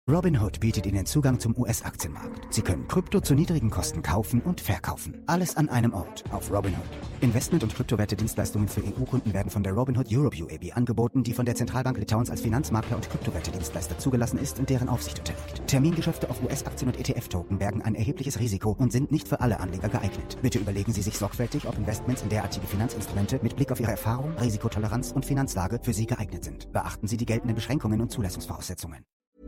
Robinhood bietet Ihnen Zugang zum US-Aktienmarkt. Sie können Krypto zu niedrigen Kosten kaufen und verkaufen. Alles an einem Ort auf Robinhood. Investment- und Kryptowerte-Dienstleistungen für EU-Kunden werden von der Robinhood Europe UAB angeboten, die von der Zentralbank Litauens als Finanzmakler und Kryptowerte-Dienstleister zugelassen ist und deren Aufsicht unterliegt. Termingeschäfte auf US-Aktien und ETF-Token bergen ein erhebliches Risiko und sind nicht für alle Anleger geeignet. Bitte überlegen Sie sich sorgfältig, ob Investments in derartige Finanzinstrumente mit Blick auf Ihre Erfahrung, Risikotoleranz und Finanzlage für Sie geeignet sind. Beachten Sie die geltenden Beschränkungen und Zulassungsvoraussetzungen.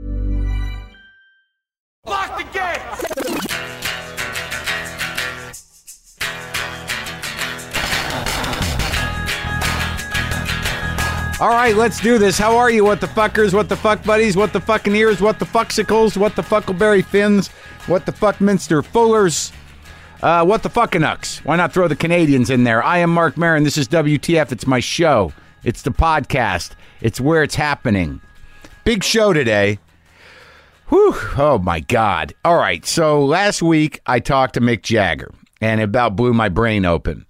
Lock the gate! All right, let's do this. How are you, what the fuckers, what the fuck buddies, what the fucking ears, what the fucksicles, what the fuckleberry fins, what the fuckminster fullers, what the fuckinucks. Why not throw the Canadians in there? I am Mark Maron. This is WTF. It's my show. It's the podcast. It's where it's happening. Big show today. Whew. Oh, my God. All right. So last week I talked to Mick Jagger and it about blew my brain open.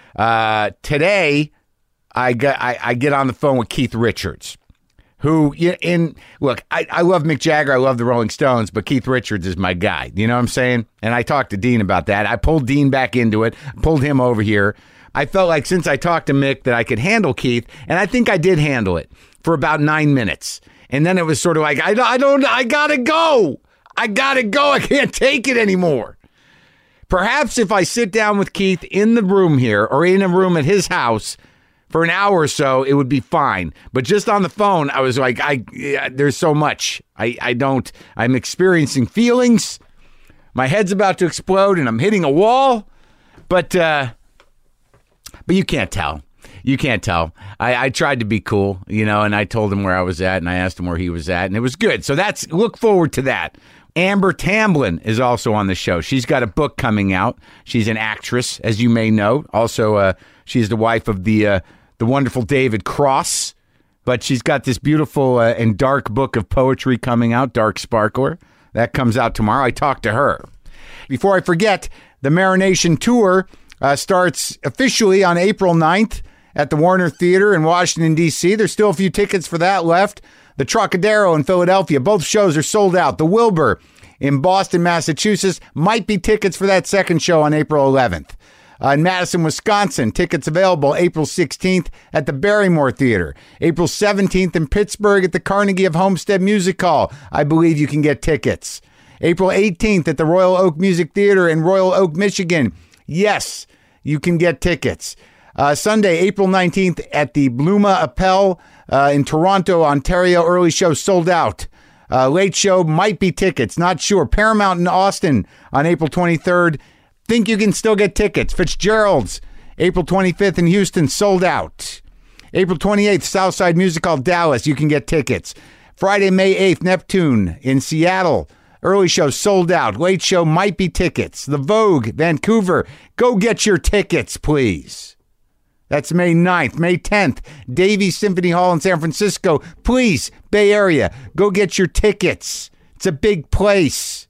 Today I get on the phone with Keith Richards, who look, I love Mick Jagger. I love the Rolling Stones, but Keith Richards is my guy. You know what I'm saying? And I talked to Dean about that. I pulled Dean back into it, pulled him over here. I felt like since I talked to Mick that I could handle Keith, and I think I did handle it for about 9 minutes. And then it was sort of like, I gotta go. I can't take it anymore. Perhaps if I sit down with Keith in the room here or in a room at his house for an hour or so, it would be fine. But just on the phone, I was like, there's so much. I'm experiencing feelings. My head's about to explode and I'm hitting a wall. But you can't tell. You can't tell. I tried to be cool, and I told him where I was at and I asked him where he was at, and it was good. So look forward to that. Amber Tamblyn is also on the show. She's got a book coming out. She's an actress, as you may know. Also, she's the wife of the wonderful David Cross. But she's got this beautiful and dark book of poetry coming out, Dark Sparkler. That comes out tomorrow. I talked to her. Before I forget, the Marination Tour starts officially on April 9th. At the Warner Theater in Washington, D.C. There's still a few tickets for that left. The Trocadero in Philadelphia, both shows are sold out. The Wilbur in Boston, Massachusetts, might be tickets for that second show on April 11th. In Madison, Wisconsin, tickets available April 16th at the Barrymore Theater. April 17th in Pittsburgh at the Carnegie of Homestead Music Hall. I believe you can get tickets. April 18th at the Royal Oak Music Theater in Royal Oak, Michigan. Yes, you can get tickets. Sunday, April 19th at the Bluma Appel in Toronto, Ontario. Early show sold out. Late show might be tickets. Not sure. Paramount in Austin on April 23rd. Think you can still get tickets. Fitzgerald's, April 25th in Houston, sold out. April 28th, Southside Music Hall, Dallas. You can get tickets. Friday, May 8th, Neptune in Seattle. Early show sold out. Late show might be tickets. The Vogue, Vancouver. Go get your tickets, please. That's May 9th. May 10th, Davies Symphony Hall in San Francisco. Please, Bay Area, go get your tickets. It's a big place.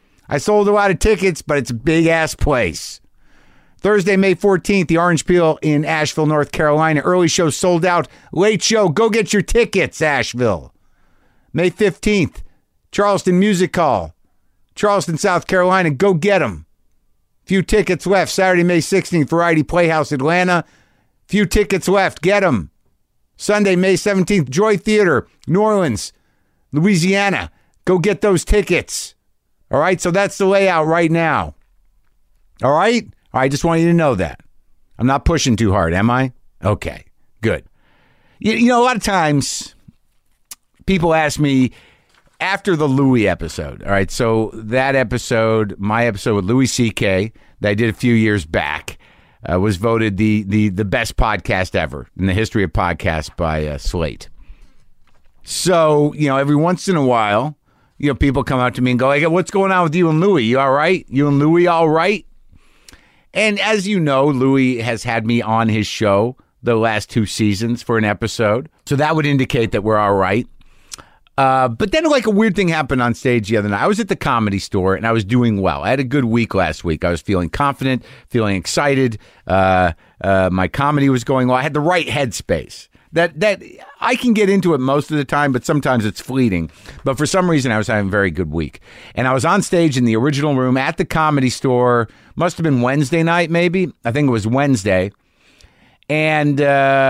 I sold a lot of tickets, but it's a big-ass place. Thursday, May 14th, the Orange Peel in Asheville, North Carolina. Early show sold out. Late show, go get your tickets, Asheville. May 15th, Charleston Music Hall, Charleston, South Carolina. Go get them. Few tickets left. Saturday, May 16th, Variety Playhouse, Atlanta. Few tickets left. Get them. Sunday, May 17th, Joy Theater, New Orleans, Louisiana. Go get those tickets. All right, so that's the layout right now. All right? I just want you to know that. I'm not pushing too hard, am I? Okay, good. You know, a lot of times people ask me after the Louis episode. All right, so that episode, my episode with Louis C.K. that I did a few years back, was voted the best podcast ever in the history of podcasts by Slate. So, every once in a while, people come out to me and go, hey, what's going on with you and Louis? You all right? You and Louis all right? And as you know, Louis has had me on his show the last 2 seasons for an episode. So that would indicate that we're all right. But then a weird thing happened on stage the other night. I was at the Comedy Store and I was doing well. I had a good week last week. I was feeling confident, feeling excited. My comedy was going well. I had the right headspace. That I can get into it most of the time, but sometimes it's fleeting. But for some reason, I was having a very good week. And I was on stage in the original room at the Comedy Store. Must have been Wednesday night, maybe. I think it was Wednesday. And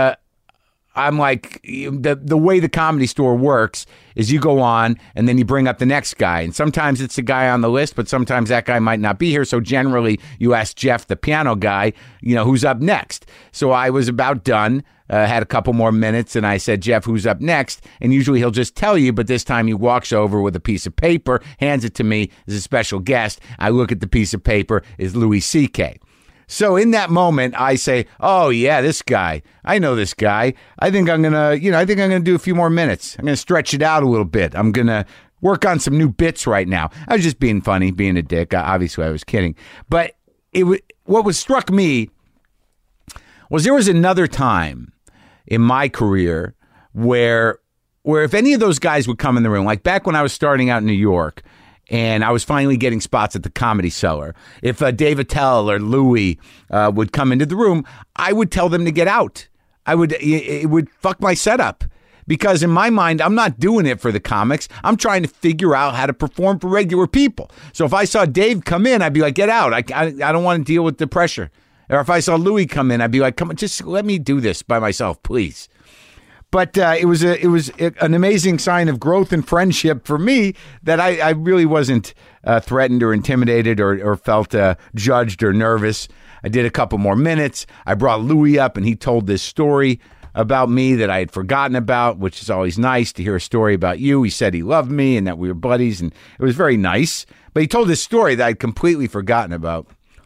I'm like, the way the Comedy Store works is you go on and then you bring up the next guy. And sometimes it's the guy on the list, but sometimes that guy might not be here. So generally you ask Jeff, the piano guy, who's up next. So I was about done, had a couple more minutes, and I said, Jeff, who's up next? And usually he'll just tell you, but this time he walks over with a piece of paper, hands it to me as a special guest. I look at the piece of paper, is Louis C.K. So in that moment, I say, oh, yeah, this guy. I know this guy. I think I'm going to do a few more minutes. I'm going to stretch it out a little bit. I'm going to work on some new bits right now. I was just being funny, being a dick. Obviously, I was kidding. But what struck me was there was another time in my career where if any of those guys would come in the room, like back when I was starting out in New York, and I was finally getting spots at the Comedy Cellar. If Dave Attell or Louis would come into the room, I would tell them to get out. It would fuck my setup. Because in my mind, I'm not doing it for the comics. I'm trying to figure out how to perform for regular people. So if I saw Dave come in, I'd be like, get out. I don't want to deal with the pressure. Or if I saw Louis come in, I'd be like, come on, just let me do this by myself, please. But it was an amazing sign of growth and friendship for me that I really wasn't threatened or intimidated or felt judged or nervous. I did a couple more minutes. I brought Louis up, and he told this story about me that I had forgotten about, which is always nice to hear a story about you. He said he loved me and that we were buddies, and it was very nice. But he told this story that I'd completely forgotten about.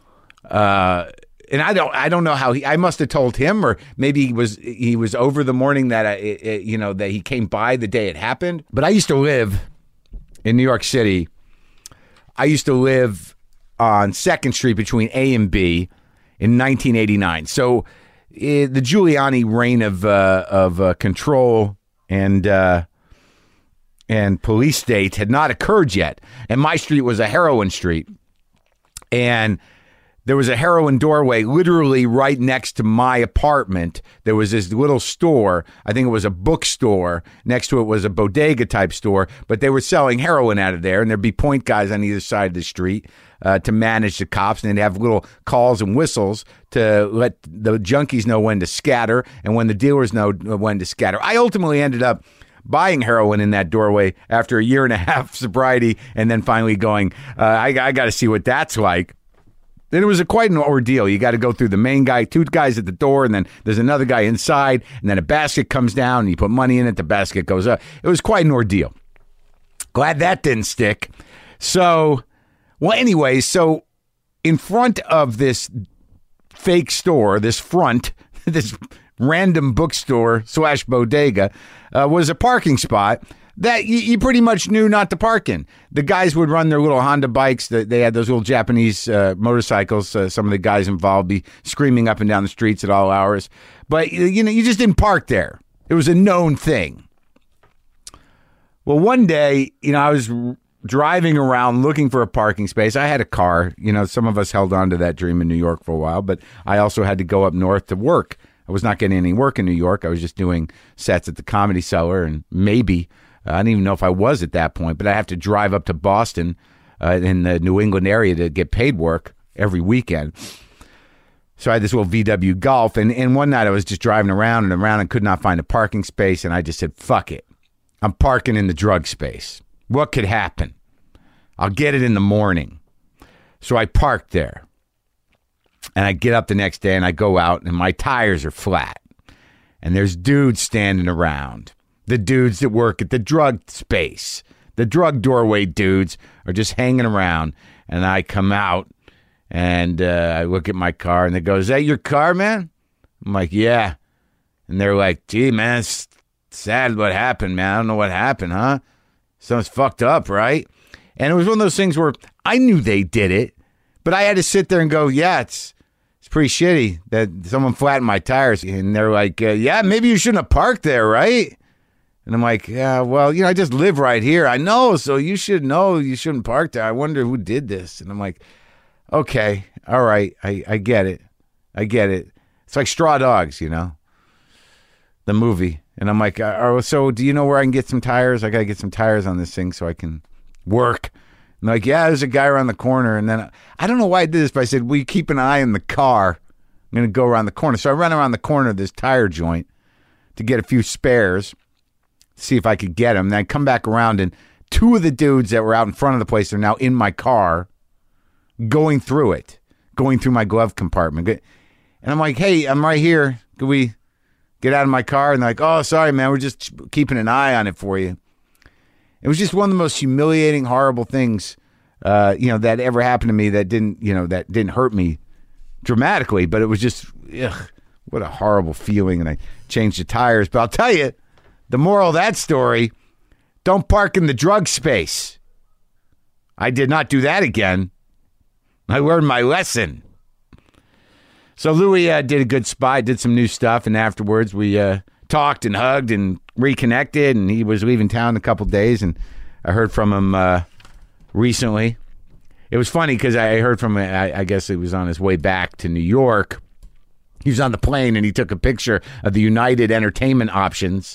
And I don't know how I must have told him, or maybe he was over the morning that that he came by the day it happened. But I used to live in New York City. I used to live on 2nd Street between A and B in 1989. So the Giuliani reign of control and police state had not occurred yet, and my street was a heroin street, and there was a heroin doorway literally right next to my apartment. There was this little store. I think it was a bookstore. Next to it was a bodega type store, but they were selling heroin out of there, and there'd be point guys on either side of the street to manage the cops, and they'd have little calls and whistles to let the junkies know when to scatter and when the dealers know when to scatter. I ultimately ended up buying heroin in that doorway after a year and a half sobriety, and then finally going, I got to see what that's like. Then it was quite an ordeal. You got to go through the main guy, 2 guys at the door, and then there's another guy inside, and then a basket comes down, and you put money in it, the basket goes up. It was quite an ordeal. Glad that didn't stick. So in front of this fake store, this random bookstore / bodega, was a parking spot that you pretty much knew not to park in. The guys would run their little Honda bikes. They had those little Japanese motorcycles. Some of the guys involved be screaming up and down the streets at all hours. But, you just didn't park there. It was a known thing. Well, one day, I was driving around looking for a parking space. I had a car. Some of us held on to that dream in New York for a while, but I also had to go up north to work. I was not getting any work in New York. I was just doing sets at the Comedy Cellar, and maybe I don't even know if I was at that point, but I have to drive up to Boston in the New England area to get paid work every weekend. So I had this little VW Golf, and one night I was just driving around and could not find a parking space, and I just said, fuck it. I'm parking in the drug space. What could happen? I'll get it in the morning. So I parked there, and I get up the next day, and I go out, and my tires are flat, and there's dudes standing around. The dudes that work at the drug space, the drug doorway dudes are just hanging around. And I come out and I look at my car and they go, is that your car, man? I'm like, yeah. And they're like, gee, man, it's sad what happened, man. I don't know what happened, huh? Something's fucked up, right? And it was one of those things where I knew they did it, but I had to sit there and go, yeah, it's pretty shitty that someone flattened my tires. And they're like, yeah, maybe you shouldn't have parked there, right? And I'm like, yeah, well, I just live right here. I know, so you should know you shouldn't park there. I wonder who did this. And I'm like, okay, all right, I get it. I get it. It's like straw dogs, the movie. And I'm like, so do you know where I can get some tires? I got to get some tires on this thing so I can work. And they're like, yeah, there's a guy around the corner. And then I don't know why I did this, but I said, will you keep an eye on the car? I'm going to go around the corner. So I ran around the corner of this tire joint to get a few spares, see if I could get them. Then I come back around, and two of the dudes that were out in front of the place are now in my car going through my glove compartment. And I'm like, hey, I'm right here. Could we get out of my car? And they're like, oh, sorry, man. We're just keeping an eye on it for you. It was just one of the most humiliating, horrible things, that ever happened to me that didn't hurt me dramatically, but it was just, what a horrible feeling. And I changed the tires. But I'll tell you, the moral of that story, don't park in the drug space. I did not do that again. I learned my lesson. So Louis did a good spot, did some new stuff, and afterwards we talked and hugged and reconnected, and he was leaving town in a couple days, and I heard from him recently. It was funny because I heard from him, I guess it was on his way back to New York. He was on the plane, and he took a picture of the United Entertainment options,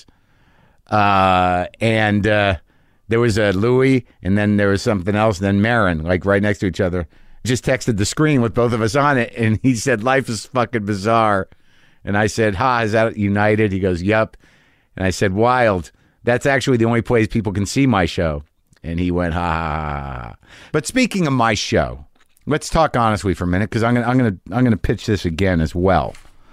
and there was a Louis, and then there was something else, and then Marin, like right next to each other. Just texted the screen with both of us on it, and he said, life is fucking bizarre. And I said, is that United? He goes, yep. And I said, wild. That's actually the only place people can see my show. And he went, ha. But speaking of my show, let's talk honestly for a minute, because I'm gonna pitch this again as well.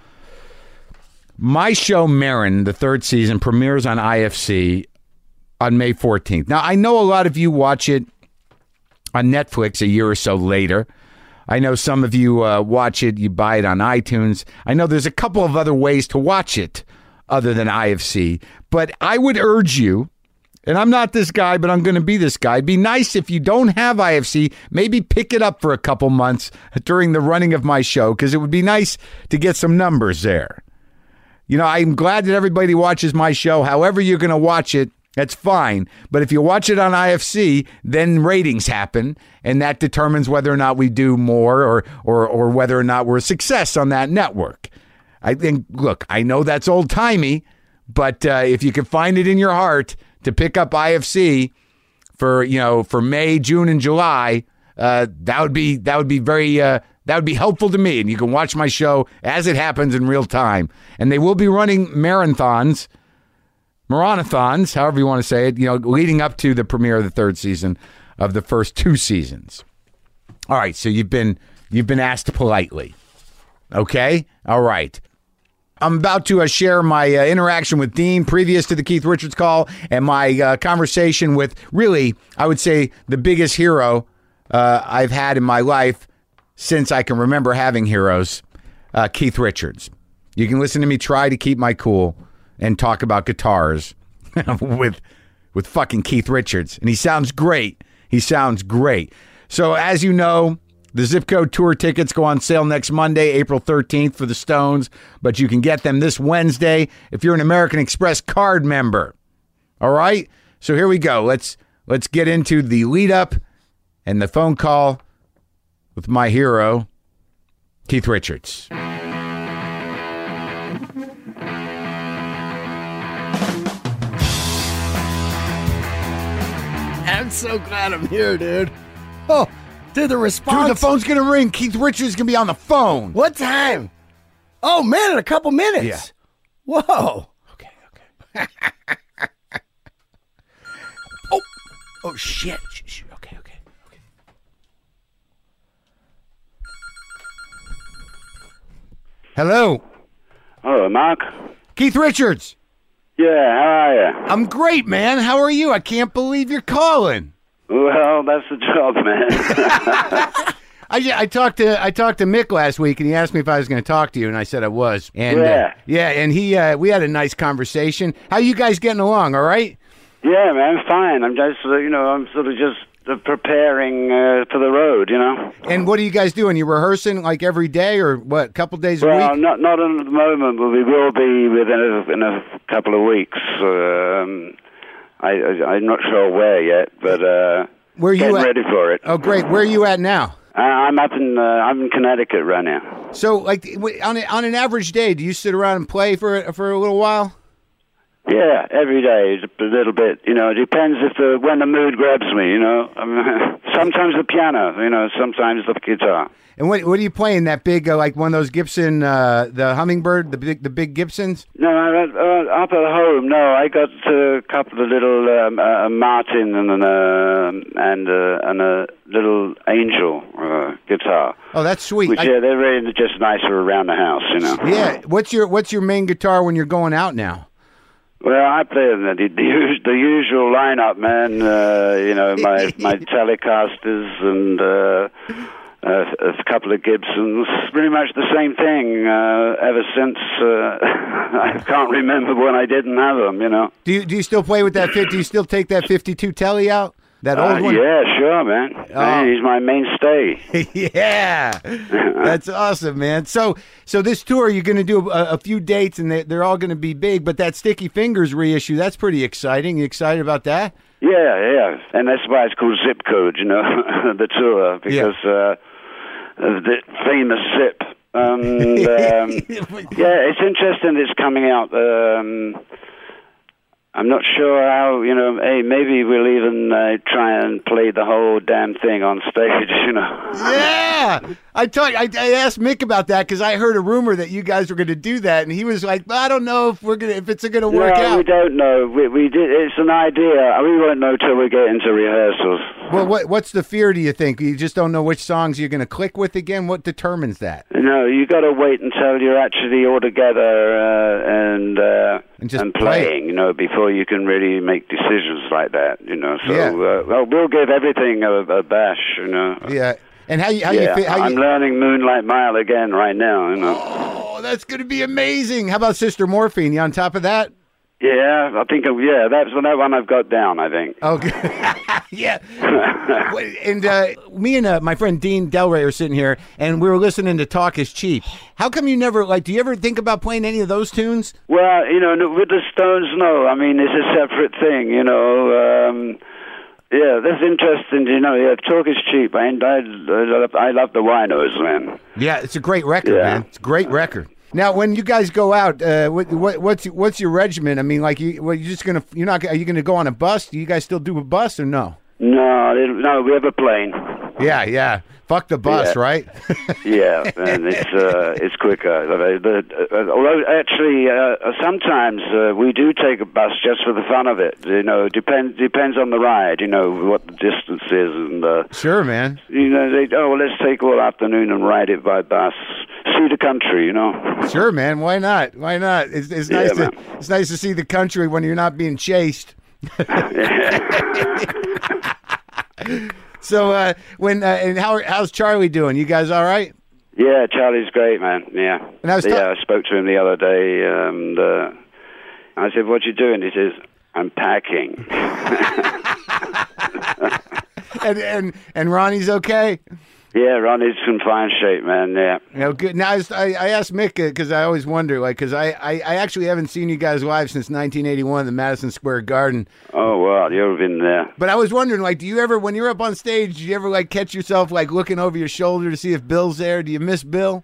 My show, Marin, the third season, premieres on IFC on May 14th. Now, I know a lot of you watch it on Netflix a year or so later. I know some of you watch it, you buy it on iTunes. I know there's a couple of other ways to watch it other than IFC, but I would urge you, and I'm not this guy, but I'm going to be this guy. It'd be nice if you don't have IFC, maybe pick it up for a couple months during the running of my show, because it would be nice to get some numbers there. I'm glad that everybody watches my show. However you're going to watch it, that's fine. But if you watch it on IFC, then ratings happen, and that determines whether or not we do more or whether or not we're a success on that network. I think, look, I know that's old-timey, but if you can find it in your heart to pick up IFC for May, June, and July, that would be helpful to me. And you can watch my show as it happens in real time. And they will be running marathons, however you want to say it, leading up to the premiere of the third season of the first two seasons. All right, so you've been asked politely. Okay? All right. I'm about to share my interaction with Dean previous to the Keith Richards call, and my conversation with, really, I would say, the biggest hero I've had in my life since I can remember having heroes, Keith Richards. You can listen to me try to keep my cool and talk about guitars with fucking Keith Richards. And he sounds great. So as you know, the Zip Code Tour tickets go on sale next Monday, April 13th for the Stones, but you can get them this Wednesday if you're an American Express card member. All right? So here we go. Let's get into the lead up and the phone call with my hero, Keith Richards. I'm so glad I'm here, dude. Oh, dude, the response. Dude, the phone's going to ring. Keith Richards is going to be on the phone. What time? Oh, man, in a couple minutes. Yeah. Whoa. Okay. Oh, shit. Okay. Hello. Hello, Mark. Keith Richards. Yeah, how are you? I'm great, man. How are you? I can't believe you're calling. Well, that's the job, man. I talked to Mick last week, and he asked me if I was going to talk to you, and I said I was. And and we had a nice conversation. How you guys getting along? All right? Yeah, man, fine. I'm just, I'm sort of just preparing for the road, And what are you guys doing? You rehearsing like every day, or what? A couple days a week? Well, not at the moment, but we will be within a couple of weeks. I'm not sure where yet, but where you getting ready for it. Oh, great! Where are you at now? I'm I'm in Connecticut right now. So, like on an average day, do you sit around and play for a little while? Yeah, every day, a little bit. You know, it depends when the mood grabs me. You know, I mean, sometimes the piano. You know, sometimes the guitar. And what are you playing? That big, like one of those Gibson, the Hummingbird, the big Gibsons? No, up at home. No, I got a couple of little Martin and a little Angel guitar. Oh, that's sweet. Yeah, they're really just nicer around the house. You know. Yeah. What's your main guitar when you're going out now? Well, I play the usual lineup, man. You know, my Telecasters and. A couple of Gibsons, pretty much the same thing ever since. I can't remember when I didn't have them, you know. Do you still play with that Do you still take that 52 Telly out? That old one? Yeah, sure, man. Man, he's my mainstay. Yeah. That's awesome, man. So this tour, you're going to do a few dates, and they're all going to be big, but that Sticky Fingers reissue, that's pretty exciting. You excited about that? Yeah. And that's why it's called Zip Code, you know, the tour, because... the famous Zip. Yeah, it's interesting it's coming out. I'm not sure how, you know, hey, maybe we'll even try and play the whole damn thing on stage, you know. Yeah! I asked Mick about that because I heard a rumor that you guys were going to do that, and he was like, I don't know if it's going to work out. We don't know. We did. It's an idea. We won't know till we get into rehearsals. Well, what's the fear, do you think? You just don't know which songs you're going to click with again? What determines that? No, you got to wait until you're actually all together and playing, you know, before you can really make decisions like that, you know. So, we'll give everything a bash, you know. Yeah. And how you feel? I'm learning Moonlight Mile again right now, you know. Oh, that's going to be amazing. How about Sister Morphine? You on top of that? Yeah, I think, that's that one I've got down, I think. Okay. Yeah. And me and my friend Dean Delray are sitting here, and we were listening to Talk is Cheap. How come you never, do you ever think about playing any of those tunes? Well, you know, with the Stones, no. I mean, it's a separate thing, you know. Yeah, that's interesting. You know, Talk is Cheap. I love the Winos, man. Yeah, it's a great record, man. It's a great record. Now, when you guys go out, what's your regimen? I mean, are you gonna go on a bus? Do you guys still do a bus or no? No, we have a plane. Yeah. Fuck the bus, right? Yeah, and it's quicker. Although actually, sometimes we do take a bus just for the fun of it. You know, depends on the ride. You know what the distance is, and sure, man. You know, let's take all afternoon and ride it by bus. See the country, you know. Sure, man. Why not? It's nice it's nice to see the country when you're not being chased. So and how's Charlie doing? You guys all right? Yeah, Charlie's great, man. Yeah. And I spoke to him the other day, and I said, "What you doing?" He says, "I'm packing." and Ronnie's okay? Yeah, Ronnie's in fine shape, man. Yeah. No, good. Now I asked Mick because I always wonder, because I actually haven't seen you guys live since 1981 in the Madison Square Garden. Oh wow, you've been there. But I was wondering, do you ever, when you're up on stage, do you ever catch yourself looking over your shoulder to see if Bill's there? Do you miss Bill?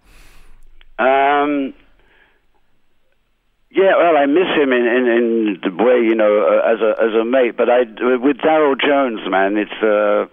Yeah, well, I miss him in the way, you know, as a mate. But with Darryl Jones, man, it's.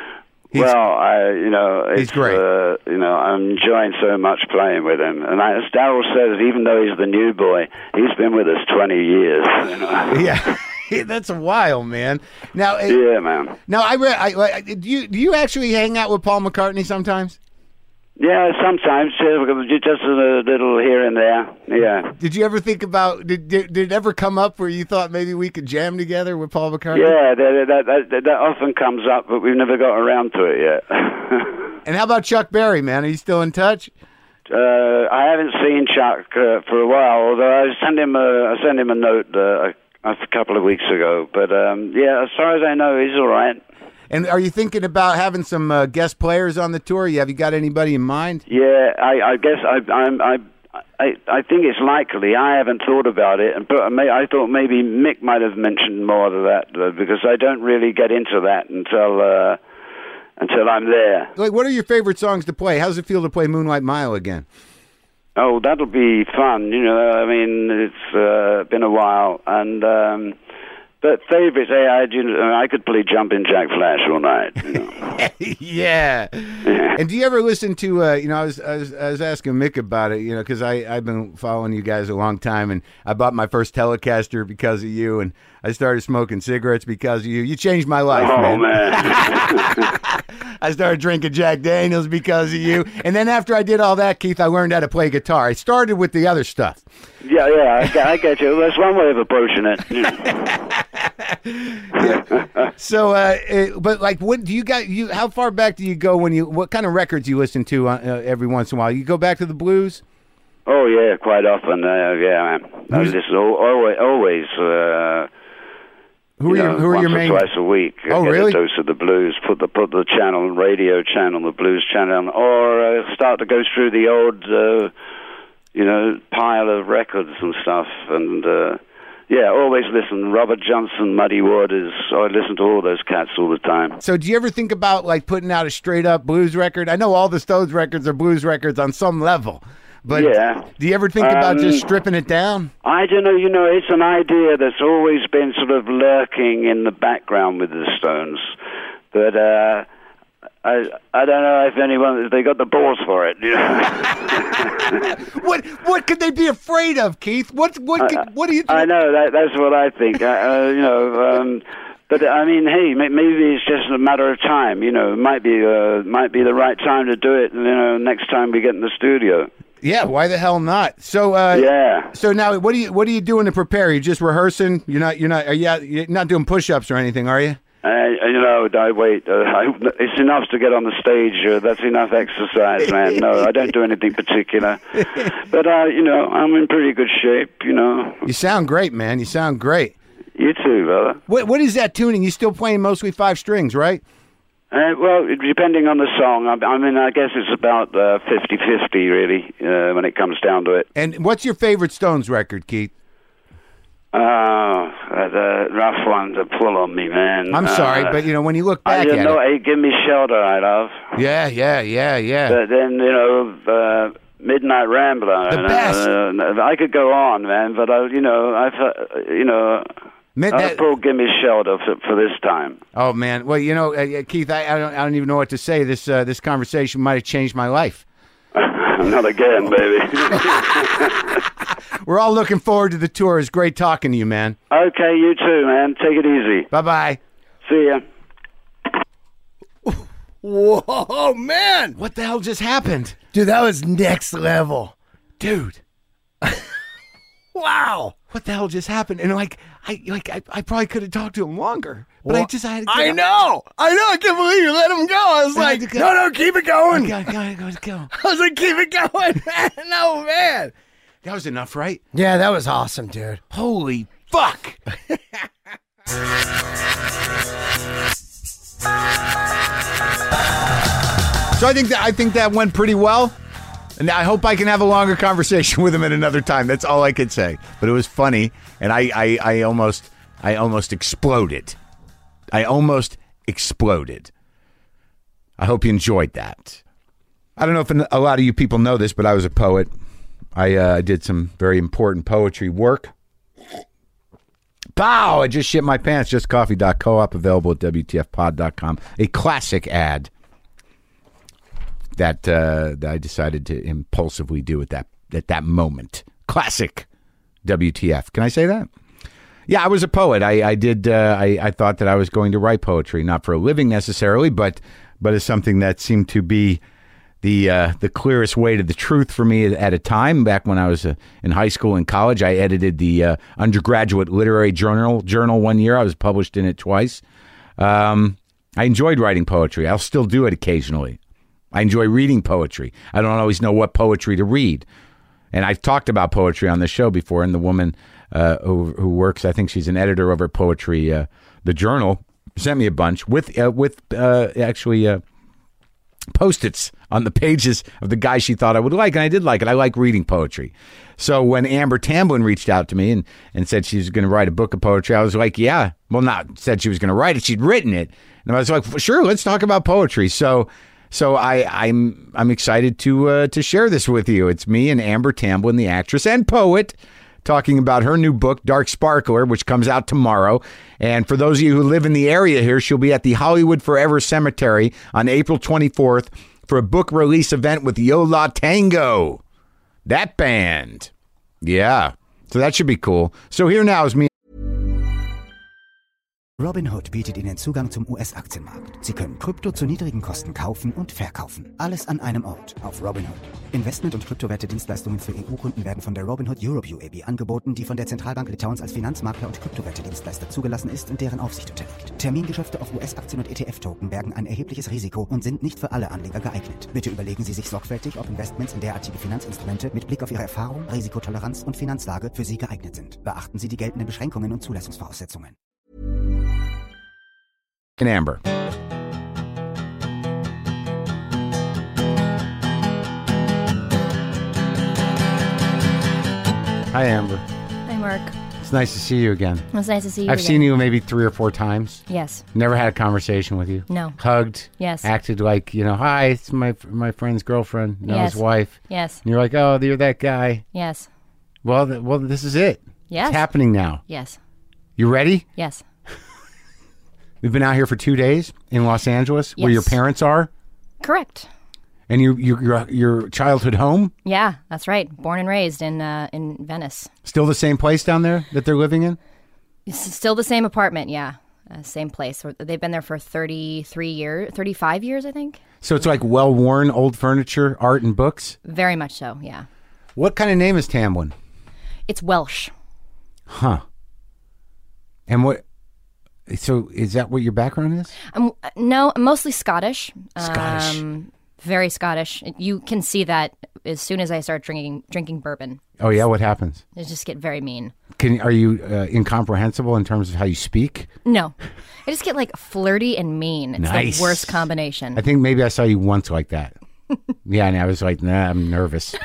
He's great. You know, I'm enjoying so much playing with him. And as Darryl says, even though he's the new boy, he's been with us 20 years. You know? Yeah. That's a while, man. Now, yeah, man. Now, do you actually hang out with Paul McCartney sometimes? Yeah, sometimes, just a little here and there. Yeah. Did you ever think about? Did it ever come up where you thought maybe we could jam together with Paul McCartney? Yeah, that often comes up, but we've never got around to it yet. And how about Chuck Berry, man? Are you still in touch? I haven't seen Chuck for a while, although I sent him a note a couple of weeks ago. But as far as I know, he's all right. And are you thinking about having some guest players on the tour? Have you got anybody in mind? Yeah, I guess I think it's likely. I haven't thought about it, but I thought maybe Mick might have mentioned more of that because I don't really get into that until I'm there. What are your favorite songs to play? How does it feel to play Moonlight Mile again? Oh, that'll be fun. I mean, it's been a while, and but favorites. Hey, I could play Jumpin' Jack Flash all night. Yeah. And do you ever listen to? I was asking Mick about it. Because I've been following you guys a long time, and I bought my first Telecaster because of you, and I started smoking cigarettes because of you. You changed my life, man. I started drinking Jack Daniels because of you. And then after I did all that, Keith, I learned how to play guitar. I started with the other stuff. Yeah, I get you. That's one way of approaching it. So, but like, what do you got? How far back do you go what kind of records you listen to every once in a while? You go back to the blues? Oh, yeah, quite often. Yeah, man. I listen always. Who are your main? Once or twice a week. Oh, get really? A dose of the blues. Put the channel, radio channel, the blues channel, or start to go through the old, pile of records and stuff. And always listen. Robert Johnson, Muddy Waters. I listen to all those cats all the time. So, do you ever think about like putting out a straight up blues record? I know all the Stones records are blues records on some level. But do you ever think about just stripping it down? I don't know. It's an idea that's always been sort of lurking in the background with the Stones. But I don't know if they got the balls for it. What could they be afraid of, Keith? What do you think? I know that's what I think. But I mean, hey, maybe it's just a matter of time. It might be the right time to do it. Next time we get in the studio. Yeah, why the hell not? So So now, what are you doing to prepare? You're just rehearsing. You're not doing push-ups or anything, are you? I wait. It's enough to get on the stage. That's enough exercise, man. No, I don't do anything particular. But I'm in pretty good shape. You sound great, man. You sound great. You too, brother. What is that tuning? You still playing mostly 5 strings, right? Well, depending on the song, I mean, I guess it's about 50-50, really, when it comes down to it. And what's your favorite Stones record, Keith? The rough one to pull on me, man. I'm sorry, but, when you look back at it... Hey, Give Me Shelter, I love. Yeah. But then, Midnight Rambler. The best. I could go on, man, but, I'll pull Give Me Shelter for this time. Oh, man. Well, Keith, I don't even know what to say. This conversation might have changed my life. Not again, baby. We're all looking forward to the tour. It's great talking to you, man. Okay, you too, man. Take it easy. Bye-bye. See ya. Whoa, man. What the hell just happened? Dude, that was next level. Dude. Wow. What the hell just happened? And I probably could have talked to him longer. But well, I had to get I know. I can't believe you let him go. I was like, no, keep it going. Go. I was like, keep it going. No, man. That was enough, right? Yeah, that was awesome, dude. Holy fuck. So I think that went pretty well. And I hope I can have a longer conversation with him at another time. That's all I could say. But it was funny, and I almost exploded. I almost exploded. I hope you enjoyed that. I don't know if a lot of you people know this, but I was a poet. I did some very important poetry work. Pow! I just shit my pants. JustCoffee.coop, available at WTFpod.com. A classic ad that I decided to impulsively do at that moment. Classic WTF. Can I say that? Yeah, I was a poet. I thought that I was going to write poetry, not for a living necessarily, but as something that seemed to be the clearest way to the truth for me at a time. Back when I was in high school and college, I edited the undergraduate literary journal 1 year. I was published in it twice. I enjoyed writing poetry. I'll still do it occasionally. I enjoy reading poetry. I don't always know what poetry to read. And I've talked about poetry on the show before, and the woman who works, I think she's an editor over at Poetry, the Journal, sent me a bunch with Post-its on the pages of the guy she thought I would like, and I did like it. I like reading poetry. So when Amber Tamblyn reached out to me and said she was going to write a book of poetry, I was like, yeah. Well, not said she was going to write it. She'd written it. And I was like, sure, let's talk about poetry. So So I'm excited to share this with you. It's me and Amber Tamblyn, the actress and poet, talking about her new book, Dark Sparkler, which comes out tomorrow. And for those of you who live in the area here, she'll be at the Hollywood Forever Cemetery on April 24th for a book release event with Yo La Tango, that band. Yeah, so that should be cool. So here now is me. Robinhood bietet Ihnen Zugang zum US-Aktienmarkt. Sie können Krypto zu niedrigen Kosten kaufen und verkaufen. Alles an einem Ort auf Robinhood. Investment- und Kryptowerte-Dienstleistungen für EU-Kunden werden von der Robinhood Europe UAB angeboten, die von der Zentralbank Litauens als Finanzmakler und Kryptowerte-Dienstleister zugelassen ist und deren Aufsicht unterliegt. Termingeschäfte auf US-Aktien und ETF-Token bergen ein erhebliches Risiko und sind nicht für alle Anleger geeignet. Bitte überlegen Sie sich sorgfältig, ob Investments in derartige Finanzinstrumente mit Blick auf Ihre Erfahrung, Risikotoleranz und Finanzlage für Sie geeignet sind. Beachten Sie die geltenden Beschränkungen und Zulassungsvoraussetzungen. And Amber. Hi, Amber. Hi, Mark. It's nice to see you again. It's nice to see you I've again. seen you maybe 3 or 4 times. Yes. Never had a conversation with you. No. Hugged. Yes. Acted like, hi, it's my friend's girlfriend, now Yes. his wife. Yes. And you're like, oh, you're that guy. Yes. Well, this is it. Yes. It's happening now. Yes. You ready? Yes. We've been out here for 2 days in Los Angeles, where your Yes. parents are, Correct. and your childhood home. Yeah, that's right. Born and raised in Venice. Still the same place down there that they're living in? It's still the same apartment, yeah. Same place. They've been there for 35 years, I think. So it's like well-worn old furniture, art, and books? Very much so, yeah. What kind of name is Tamblyn? It's Welsh. Huh. And so is that what your background is? No, I'm mostly Scottish. Scottish. Very Scottish. You can see that as soon as I start drinking bourbon. Oh, yeah? What happens? They just get very mean. Are you incomprehensible in terms of how you speak? No. I just get like flirty and mean. It's Nice. the worst combination. I think maybe I saw you once like that. Yeah, and I was like, nah, I'm nervous.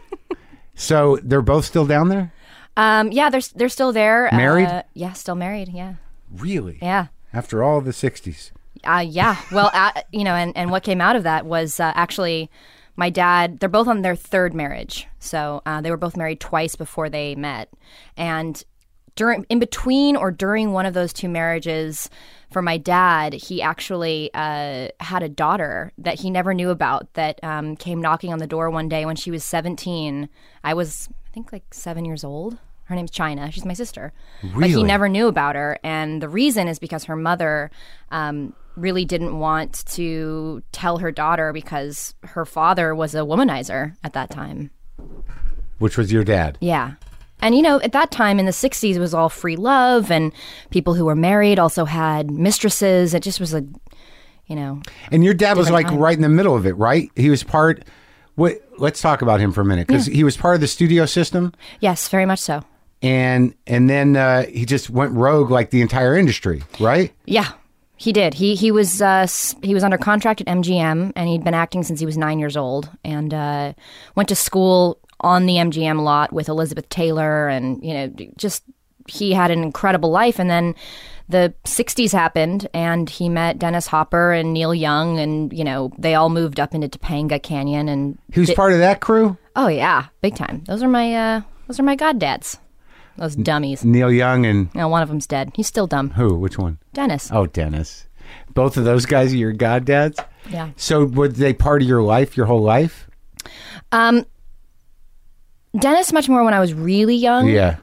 So they're both still down there? Yeah, they're still there. Married? Yeah, still married. Yeah. Really? Yeah. After all the 60s? Yeah. Well, and what came out of that was actually my dad, they're both on their 3rd marriage. So they were both married twice before they met. And in between or during one of those 2 marriages, for my dad, he actually had a daughter that he never knew about that came knocking on the door one day when she was 17. I was, I think, like 7 years old. Her name's China. She's my sister. Really? But he never knew about her. And the reason is because her mother really didn't want to tell her daughter because her father was a womanizer at that time. Which was your dad? Yeah. And, at that time in the 60s, it was all free love, and people who were married also had mistresses. It just was a, And your dad was like time. right in the middle of it, right? He was let's talk about him for a minute, because he was part of the studio system. Yes, very much so. And then he just went rogue like the entire industry, right? Yeah, he did. He was under contract at MGM, and he'd been acting since he was 9 years old, and went to school on the MGM lot with Elizabeth Taylor, and he had an incredible life. And then the 60s happened, and he met Dennis Hopper and Neil Young, and they all moved up into Topanga Canyon, and He was part of that crew? oh yeah, big time. Those are my goddads. Those dummies. Neil Young and One of them's dead. He's still dumb. who? Which one? Dennis. Oh, Dennis. Both of those guys are your goddads? Yeah. So were they part of your life, your whole life? Dennis much more when I was really young. Yeah.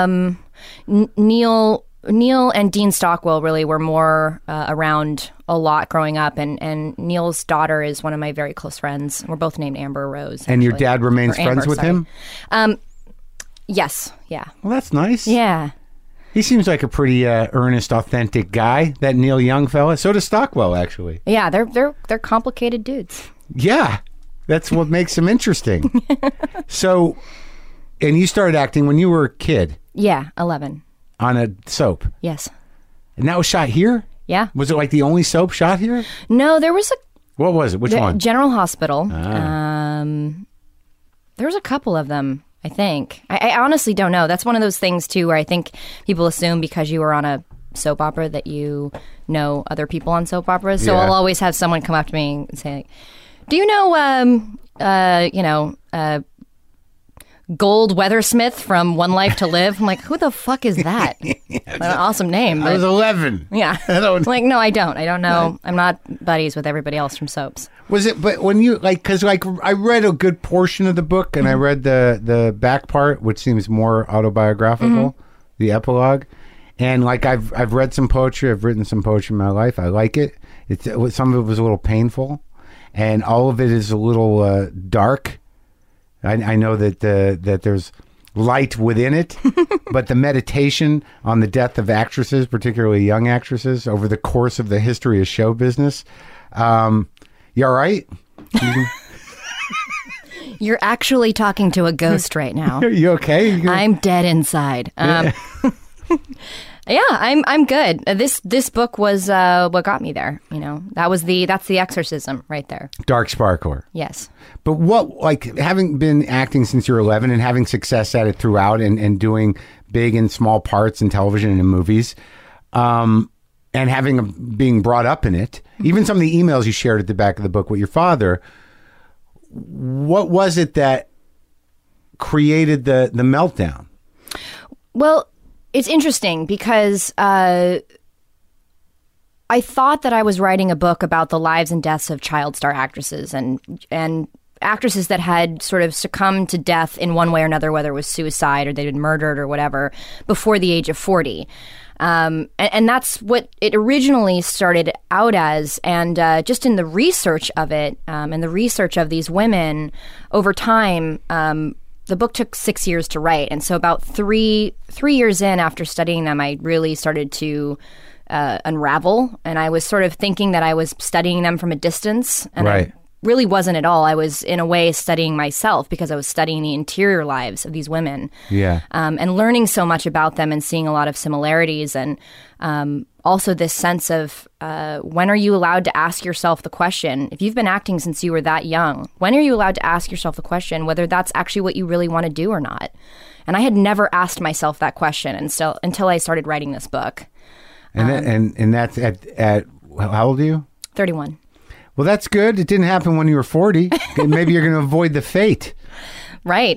Neil and Dean Stockwell really were more around a lot growing up, and Neil's daughter is one of my very close friends. We're both named Amber Rose. And your actually. dad remains Or Amber, friends with sorry. him? Yes. Yeah. Well, that's nice. Yeah. He seems like a pretty earnest, authentic guy, that Neil Young fella. So does Stockwell, actually. Yeah. They're complicated dudes. Yeah. That's what makes him interesting. So, and you started acting when you were a kid Yeah. 11. on a soap. Yes. And that was shot here? Yeah. Was it like the only soap shot here? No, there was What was it? Which one? General Hospital. Ah. There was a couple of them, I think. I honestly don't know. That's one of those things, too, where I think people assume because you were on a soap opera that you know other people on soap operas. So Yeah. I'll always have someone come up to me and say, like, do you know, Gold Weathersmith from One Life to Live? I'm like, who the fuck is that? What an awesome name. I was 11. Yeah. I don't- Like, no, I don't. I don't know. I'm not buddies with everybody else from soaps. Was it? But when you like, because like I read a good portion of the book, and I read the back part, which seems more autobiographical, the epilogue, and like I've read some poetry, I've written some poetry in my life. I like it. Some of it was a little painful, and all of it is a little dark. I know that there's light within it, but the meditation on the death of actresses, particularly young actresses, over the course of the history of show business. You all right? You're actually talking to a ghost right now. You okay? I'm dead inside. Yeah, I'm good. This book was what got me there. You know, that's the exorcism right there. Dark Sparkler. Yes. But what, like, having been acting since you're 11 and having success at it throughout and doing big and small parts in television and in movies, and being brought up in it, even some of the emails you shared at the back of the book with your father, what was it that created the meltdown? Well, it's interesting because I thought that I was writing a book about the lives and deaths of child star actresses and actresses that had sort of succumbed to death in one way or another, whether it was suicide or they'd been murdered or whatever, before the age of 40. And that's what it originally started out as. And just in the research of it, and the research of these women over time, the book took 6 years to write. And so about three years in after studying them, I really started to unravel. And I was sort of thinking that I was studying them from a distance. And Right. I really wasn't at all. I was, in a way, studying myself because I was studying the interior lives of these women. Yeah. And learning so much about them and seeing a lot of similarities. And also this sense of when are you allowed to ask yourself the question, if you've been acting since you were that young, when are you allowed to ask yourself the question whether that's actually what you really want to do or not? And I had never asked myself that question until I started writing this book. And that's at how old are you? 31. Well, that's good. It didn't happen when you were 40. Maybe you're going to avoid the fate. Right.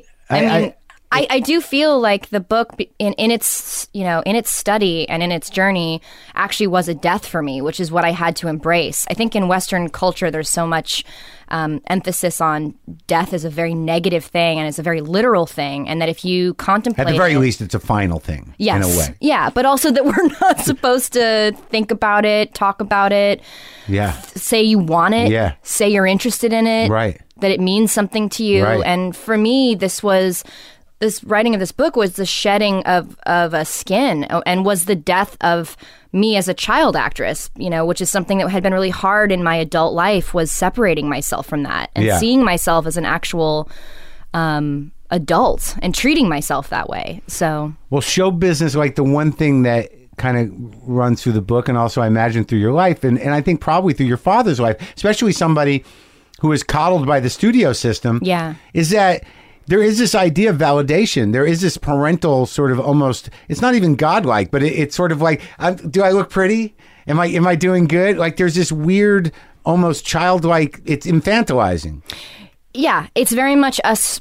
I do feel like the book in its study and in its journey actually was a death for me, which is what I had to embrace. I think in Western culture, there's so much emphasis on death as a very negative thing and as a very literal thing, and that if you contemplate At the very least, it's a final thing, yes, in a way. Yeah, but also that we're not supposed to think about it, talk about it, Yeah. say you want it, Yeah. say you're interested in it, Right. that it means something to you. Right. And for me, this writing of this book was the shedding of a skin and was the death of me as a child actress, which is something that had been really hard in my adult life, was separating myself from that and Yeah. seeing myself as an actual adult and treating myself that way. So, Well, show business, like the one thing that kind of runs through the book, and also I imagine through your life, and I think probably through your father's life, especially somebody who is coddled by the studio system, Yeah. is that there is this idea of validation. There is this parental sort of almost, it's not even godlike, but it's sort of like, do I look pretty? Am I doing good? Like there's this weird, almost childlike, it's infantilizing. yeah, it's very much as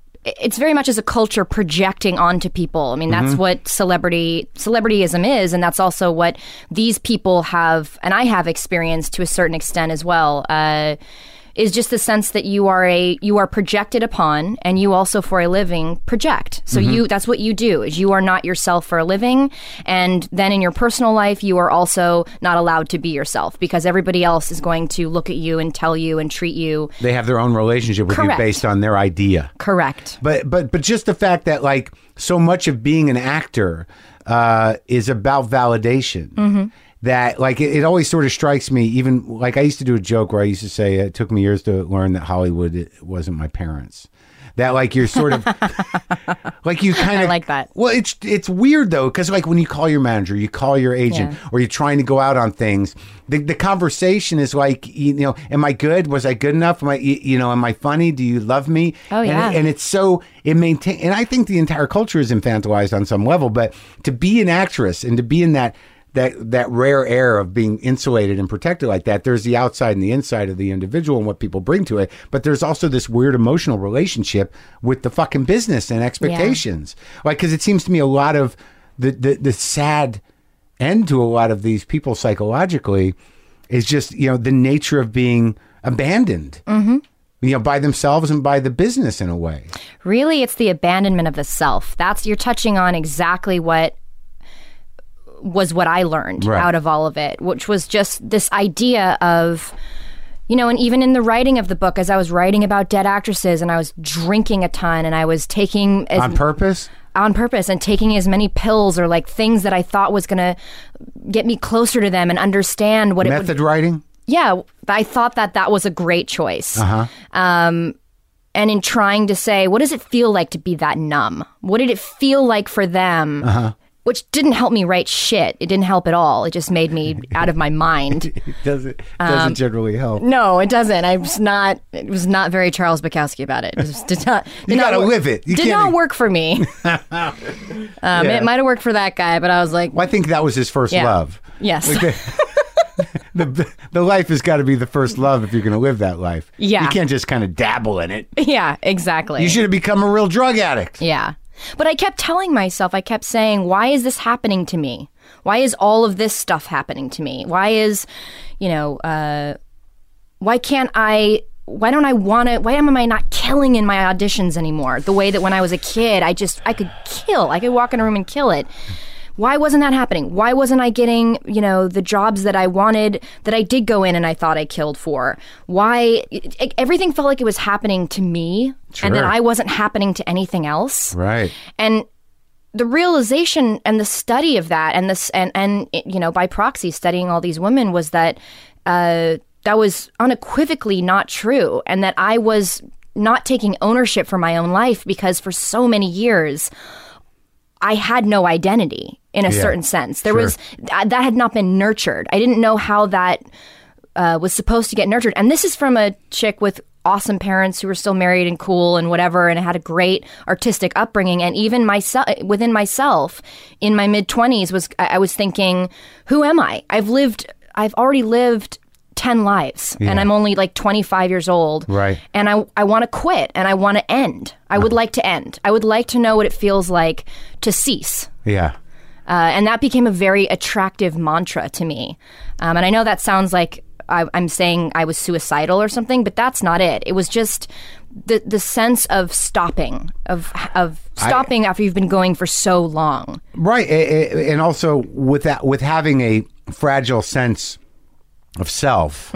a culture projecting onto people. I mean, that's what celebrityism is, and that's also what these people have, and I have experienced to a certain extent as well. Is just the sense that you are projected upon, and you also for a living project. So that's what you do, is you are not yourself for a living, and then in your personal life you are also not allowed to be yourself because everybody else is going to look at you and tell you and treat you. They have their own relationship with you Correct. based on their idea. Correct. But just the fact that like so much of being an actor is about validation. That like it always sort of strikes me. Even like I used to do a joke where I used to say it took me years to learn that Hollywood wasn't my parents. That like you're sort of like you kind of I like that. Well, it's weird though because like when you call your manager, you call your agent, or you're trying to go out on things. The conversation is like am I good? Was I good enough? Am I funny? Do you love me? Oh yeah. And it's so it maintain. And I think the entire culture is infantilized on some level. But to be an actress and to be in that that rare air of being insulated and protected like that. There's the outside and the inside of the individual and what people bring to it. But there's also this weird emotional relationship with the fucking business and expectations. Like, because it seems to me a lot of the sad end to a lot of these people psychologically is just, the nature of being abandoned. By themselves and by the business in a way. Really, it's the abandonment of the self. You're touching on exactly what I learned out of all of it, which was just this idea of, and even in the writing of the book, as I was writing about dead actresses and I was drinking a ton and I was taking... On purpose, and taking as many pills or like things that I thought was going to get me closer to them and understand what Method writing? Yeah, I thought that was a great choice. And in trying to say, what does it feel like to be that numb? What did it feel like for them? Which didn't help me write shit. It didn't help at all. It just made me out of my mind. It doesn't generally help. No, it doesn't. It was not very Charles Bukowski about it. It just did not. You gotta live it. Did not work for me. It might have worked for that guy, but I was like... Well, I think that was his first love. Yes. The life has got to be the first love if you're going to live that life. Yeah. You can't just kind of dabble in it. Yeah, exactly. You should have become a real drug addict. Yeah. But I kept telling myself, I kept saying, why is this happening to me? Why is all of this stuff happening to me? Why am I not killing in my auditions anymore? The way that when I was a kid, I could kill. I could walk in a room and kill it. Why wasn't that happening? Why wasn't I getting, the jobs that I wanted, that I did go in and I thought I killed for? Why? Everything felt like it was happening to me, and that I wasn't happening to anything else. Right. And the realization and the study of that, and by proxy studying all these women, was that that was unequivocally not true, and that I was not taking ownership for my own life because for so many years I had no identity in a certain sense. There was that had not been nurtured. I didn't know how that was supposed to get nurtured. And this is from a chick with awesome parents who were still married and cool and whatever, and had a great artistic upbringing. And even within myself, in my mid-20s, I was thinking, who am I? I've already lived 10 lives, and I'm only like 25 years old. Right. And I want to quit, and I want to end. I would like to end. I would like to know what it feels like to cease. Yeah. And that became a very attractive mantra to me. And I know that sounds like I'm saying I was suicidal or something, but that's not it. It was just the sense of stopping, of stopping after you've been going for so long. Right. And also with having a fragile sense of self.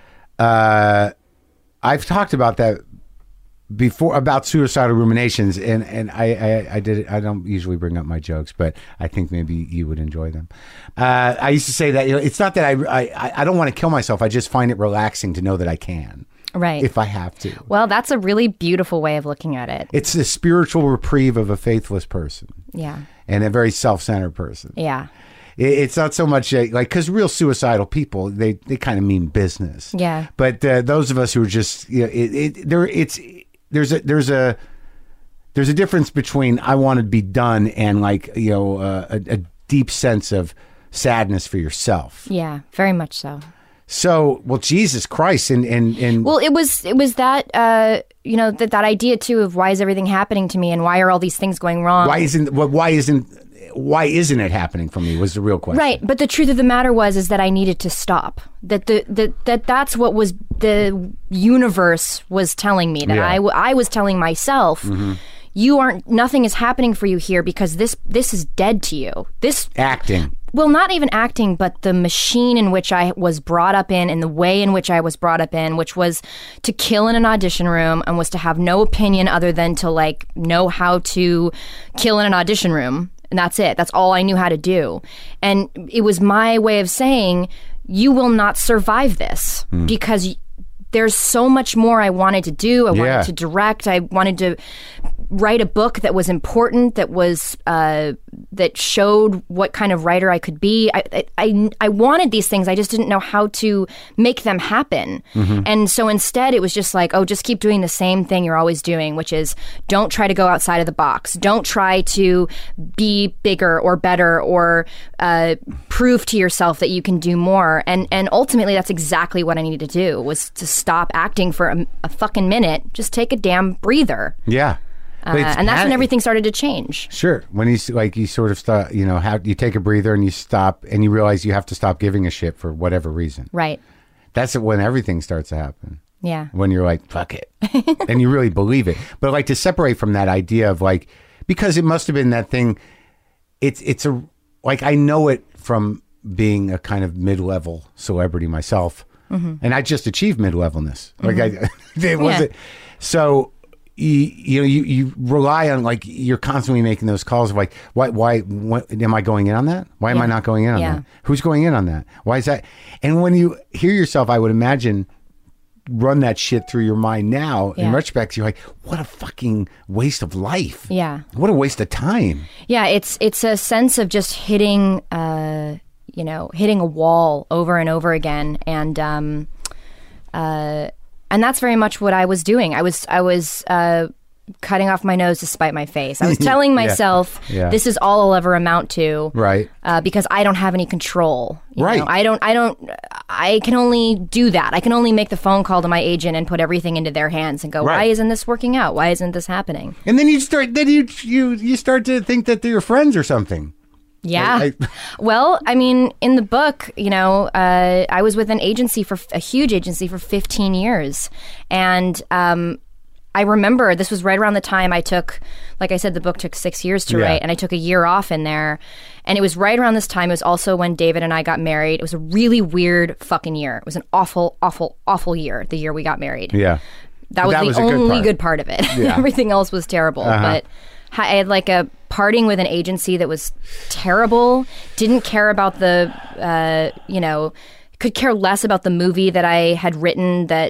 I've talked about that before, about suicidal ruminations, and I did it. I don't usually bring up my jokes, but I think maybe you would enjoy them. I used to say that it's not that I don't want to kill myself. I just find it relaxing to know that I can. Right. If I have to. Well, that's a really beautiful way of looking at it. It's the spiritual reprieve of a faithless person. Yeah. And a very self-centered person. Yeah. It's not so much because real suicidal people, they kind of mean business. Yeah. But those of us who are just, there's a difference between I want to be done and a deep sense of sadness for yourself. Yeah, very much so. So, well, Jesus Christ, and well, it was that that idea too of why is everything happening to me and why are all these things going wrong? Why isn't it happening for me was the real question. Right, but the truth of the matter is that I needed to stop. That's what was the universe was telling me, that I was telling myself. Mm-hmm. Nothing is happening for you here because this is dead to you. This acting. Well, not even acting, but the machine in which I was brought up in and the way in which I was brought up in, which was to kill in an audition room and was to have no opinion other than to know how to kill in an audition room. And that's it. That's all I knew how to do. And it was my way of saying, you will not survive this because there's so much more I wanted to do. I wanted to direct. I wanted to write a book that was important, that was that showed what kind of writer I could be. I wanted these things. I just didn't know how to make them happen. And so instead, it was just like, oh, just keep doing the same thing you're always doing, which is don't try to go outside of the box. Don't try to be bigger or better or prove to yourself that you can do more. And ultimately, that's exactly what I needed to do, was to stop acting for a fucking minute. Just take a damn breather. Yeah. And that's when everything started to change. Sure. When you sort of start, you take a breather and you stop and you realize you have to stop giving a shit for whatever reason. Right. That's when everything starts to happen. Yeah. When you're like, fuck it. And you really believe it. But like to separate from that idea of like, because it must have been that thing, I know it from being a kind of mid-level celebrity myself. And I just achieved mid-levelness. It wasn't. So you rely on, like, you're constantly making those calls of like, why am I going in on that? Why am I not going in on that? Who's going in on that? Why is that? And when you hear yourself, I would imagine, run that shit through your mind now, in retrospect, you're like, what a fucking waste of life. Yeah. What a waste of time. Yeah, it's a sense of just hitting a wall over and over again, and that's very much what I was doing. I was cutting off my nose to spite my face. I was telling myself, this is all I'll ever amount to, right? Because I don't have any control. Right. I can only do that. I can only make the phone call to my agent and put everything into their hands and go, why isn't this working out? Why isn't this happening? And then you start to think that they're your friends or something. Yeah. Well, I mean, in the book, I was with a huge agency for 15 years. And I remember this was right around the time I took, like I said, the book took 6 years to write, and I took a year off in there. And it was right around this time. It was also when David and I got married. It was a really weird fucking year. It was an awful, awful, awful year, the year we got married. Yeah. That was the only good part of it. Yeah. Everything else was terrible. But I had like a parting with an agency that was terrible, didn't care about could care less about the movie that I had written that,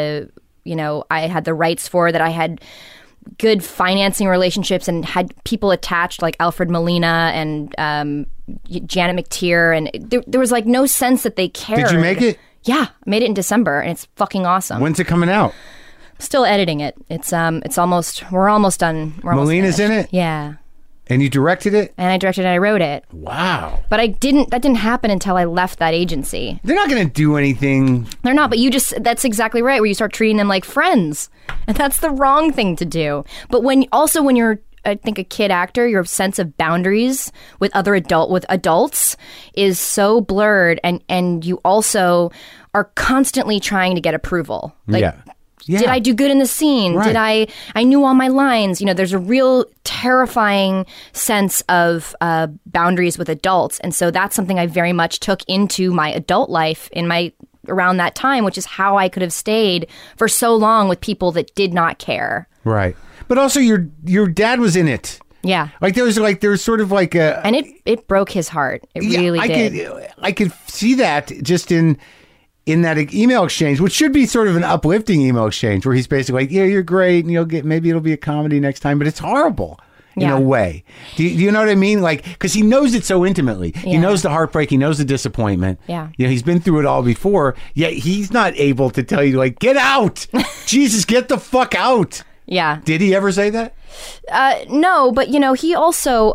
I had the rights for, that I had good financing relationships and had people attached like Alfred Molina and Janet McTeer. And there was like no sense that they cared. Did you make it? Yeah. I made it in December and it's fucking awesome. When's it coming out? Still editing it. We're almost done. Molina's in it? Yeah. And you directed it? And I directed it and I wrote it. Wow. But that didn't happen until I left that agency. They're not going to do anything. They're not, but that's exactly right, where you start treating them like friends. And that's the wrong thing to do. But when you're, I think, a kid actor, your sense of boundaries with adults is so blurred, and you also are constantly trying to get approval. Like, yeah. Did I do good in the scene? Right. I knew all my lines. There's a real terrifying sense of boundaries with adults. And so that's something I very much took into my adult life around that time, which is how I could have stayed for so long with people that did not care. Right. But also your dad was in it. Yeah. There was sort of like a... And it broke his heart. It really did. I could see that just in that email exchange, which should be sort of an uplifting email exchange, where he's basically like, yeah, you're great, and maybe it'll be a comedy next time, but it's horrible in a way. Do you know what I mean? Like, because he knows it so intimately. Yeah. He knows the heartbreak. He knows the disappointment. Yeah. He's been through it all before, yet he's not able to tell you, like, get out. Jesus, get the fuck out. Yeah. Did he ever say that? No, but, he also,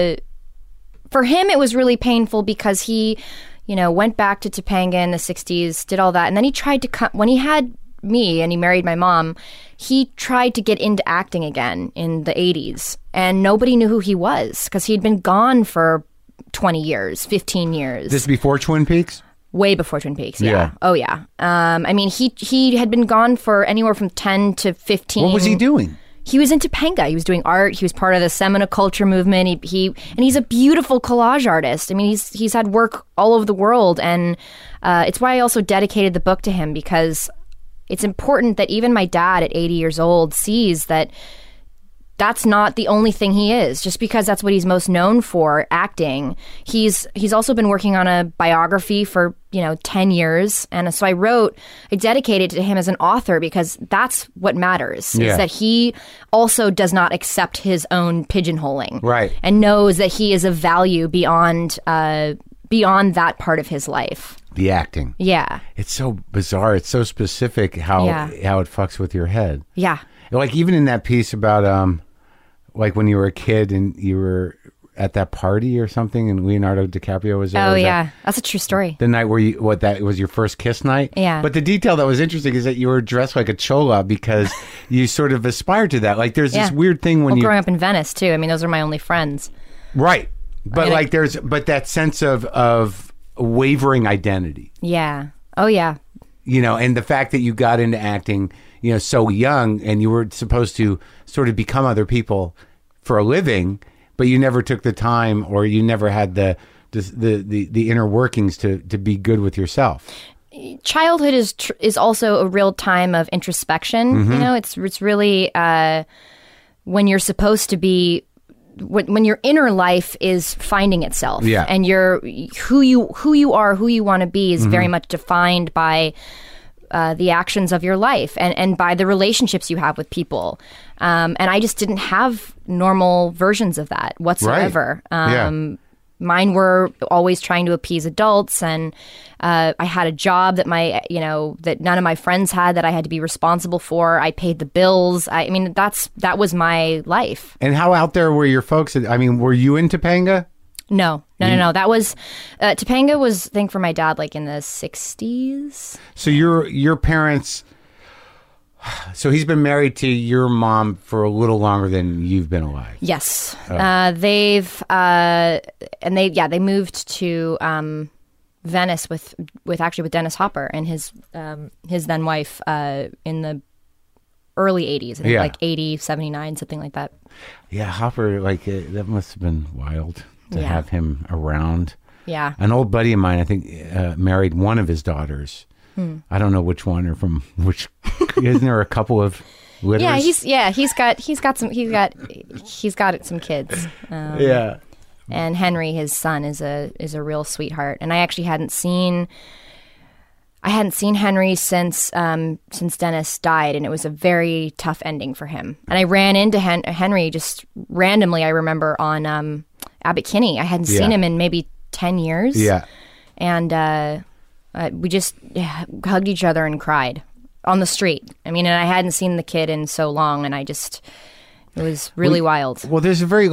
for him, it was really painful because he... went back to Topanga in the 60s, did all that. And then he tried to when he had me and he married my mom, he tried to get into acting again in the 80s. And nobody knew who he was because he'd been gone for 20 years, 15 years. This before Twin Peaks? Way before Twin Peaks, yeah. Oh, yeah. He had been gone for anywhere from 10 to 15. What was he doing? He was in Topanga. He was doing art. He was part of the Seminole culture movement. He's a beautiful collage artist. I mean, he's had work all over the world, and it's why I also dedicated the book to him, because it's important that even my dad at 80 years old sees that that's not the only thing he is. Just because that's what he's most known for, acting. He's also been working on a biography for 10 years, and so I dedicated to him as an author because that's what matters. Yeah. Is that he also does not accept his own pigeonholing, Right. and knows that he is of value beyond that part of his life. The acting. Yeah, It's so bizarre. It's so specific how it fucks with your head. yeah. Like even in that piece about like when you were a kid and you were at that party or something and Leonardo DiCaprio was there. Oh Was yeah, that's a true story. the night where that was your first kiss night? Yeah. But the detail that was interesting is that you were dressed like a chola because you sort of aspired to that. Like there's this weird thing when Growing up in Venice too. I mean, those are my only friends. Right. But mean, but that sense of wavering identity. Yeah. Oh yeah. And the fact that you got into acting, so young and you were supposed to sort of become other people for a living, but you never took the time or you never had the inner workings to be good with yourself. Childhood is also a real time of introspection. Mm-hmm. It's really when you're supposed to be. When your inner life is finding itself, and who you are, who you want to be, is very much defined by the actions of your life and by the relationships you have with people. And I just didn't have normal versions of that whatsoever. Right. Mine were always trying to appease adults, and I had a job that that none of my friends had that I had to be responsible for. I paid the bills. I mean, that was my life. And how out there were your folks? I mean, were you in Topanga? No. That was Topanga was, I think, for my dad, like in the 60s. So your parents. So he's been married to your mom for a little longer than you've been alive. Yes, Oh. they moved to Venice with Dennis Hopper and his then wife in the early 80s, I think, like 80, 79, something like that. Yeah, Hopper, that must have been wild to have him around. Yeah, An old buddy of mine, I think, married one of his daughters. I don't know which one or from which. Isn't there a couple of litters? he's got some kids. Yeah. And Henry, his son, is a real sweetheart. And I actually hadn't seen Henry since Dennis died, and it was a very tough ending for him. And I ran into Henry just randomly. I remember on Abbot Kinney. I hadn't seen him in maybe 10 years. Yeah. And we just hugged each other and cried on the street. I mean, and I hadn't seen the kid in so long, and it was really wild. Well, there's a very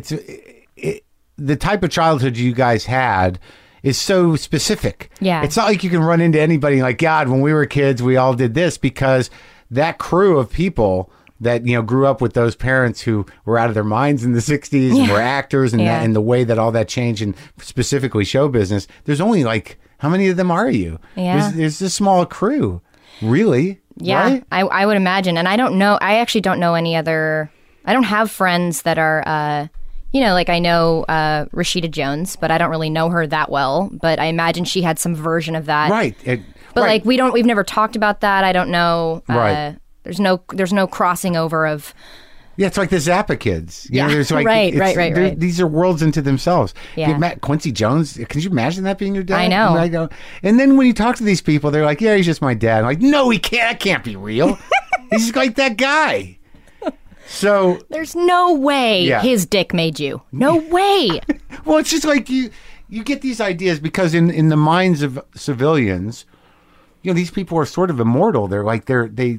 the type of childhood you guys had is so specific. Yeah. It's not like you can run into anybody like, God, when we were kids, we all did this, because that crew of people that, grew up with those parents who were out of their minds in the 60s and were actors and the way that all that changed, and specifically show business, there's only how many of them are you? Yeah. There's this small crew, really. Yeah, right? I would imagine. And I don't know, I actually don't know any other, I don't have friends that are, I know Rashida Jones, but I don't really know her that well. But I imagine she had some version of that. Right. But we've never talked about that. I don't know. Right. There's no crossing over of. Yeah, it's like the Zappa kids. There's right. These are worlds into themselves. Yeah. Quincy Jones, can you imagine that being your dad? I know. And then when you talk to these people, they're like, yeah, he's just my dad. I'm like, no, he can't. That can't be real. He's like that guy. So there's no way his dick made you. No way. Well, it's just like you get these ideas because in the minds of civilians, these people are sort of immortal. They're like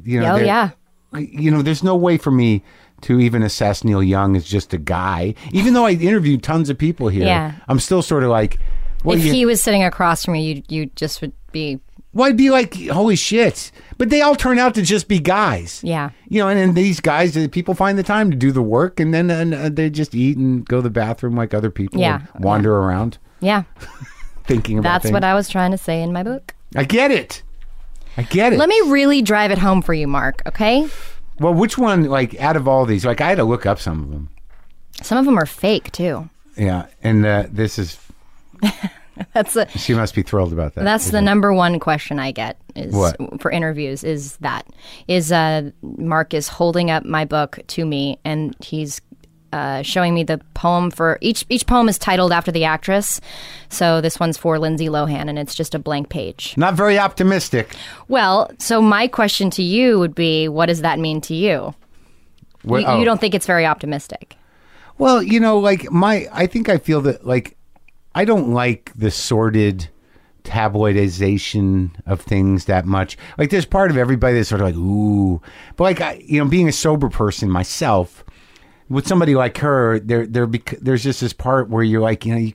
there's no way for me to even assess Neil Young as just a guy. Even though I interviewed tons of people here, I'm still sort of like, if he was sitting across from you, you just would be. Well, I'd be like, holy shit. But they all turn out to just be guys. Yeah. And these guys, people find the time to do the work, and then they just eat and go to the bathroom like other people. Yeah. And wander around. Yeah. Thinking about That's things. what I was trying to say in my book. I get it. Let me really drive it home for you, Mark, okay? Well, which one, out of all these, I had to look up some of them. Some of them are fake, too. Yeah. And this is... She must be thrilled about that. That's the number one question I get is What? for interviews is Mark is holding up my book to me and he's showing me the poem for each poem is titled after the actress. So this one's for Lindsay Lohan and it's just a blank page. Not very optimistic. Well, so my question to you would be, what does that mean to you? You don't think it's very optimistic? Well, I think I feel that, I don't like the sordid tabloidization of things that much. There's part of everybody that's sort of ooh. But, being a sober person myself, with somebody like her, there's just this part where you're you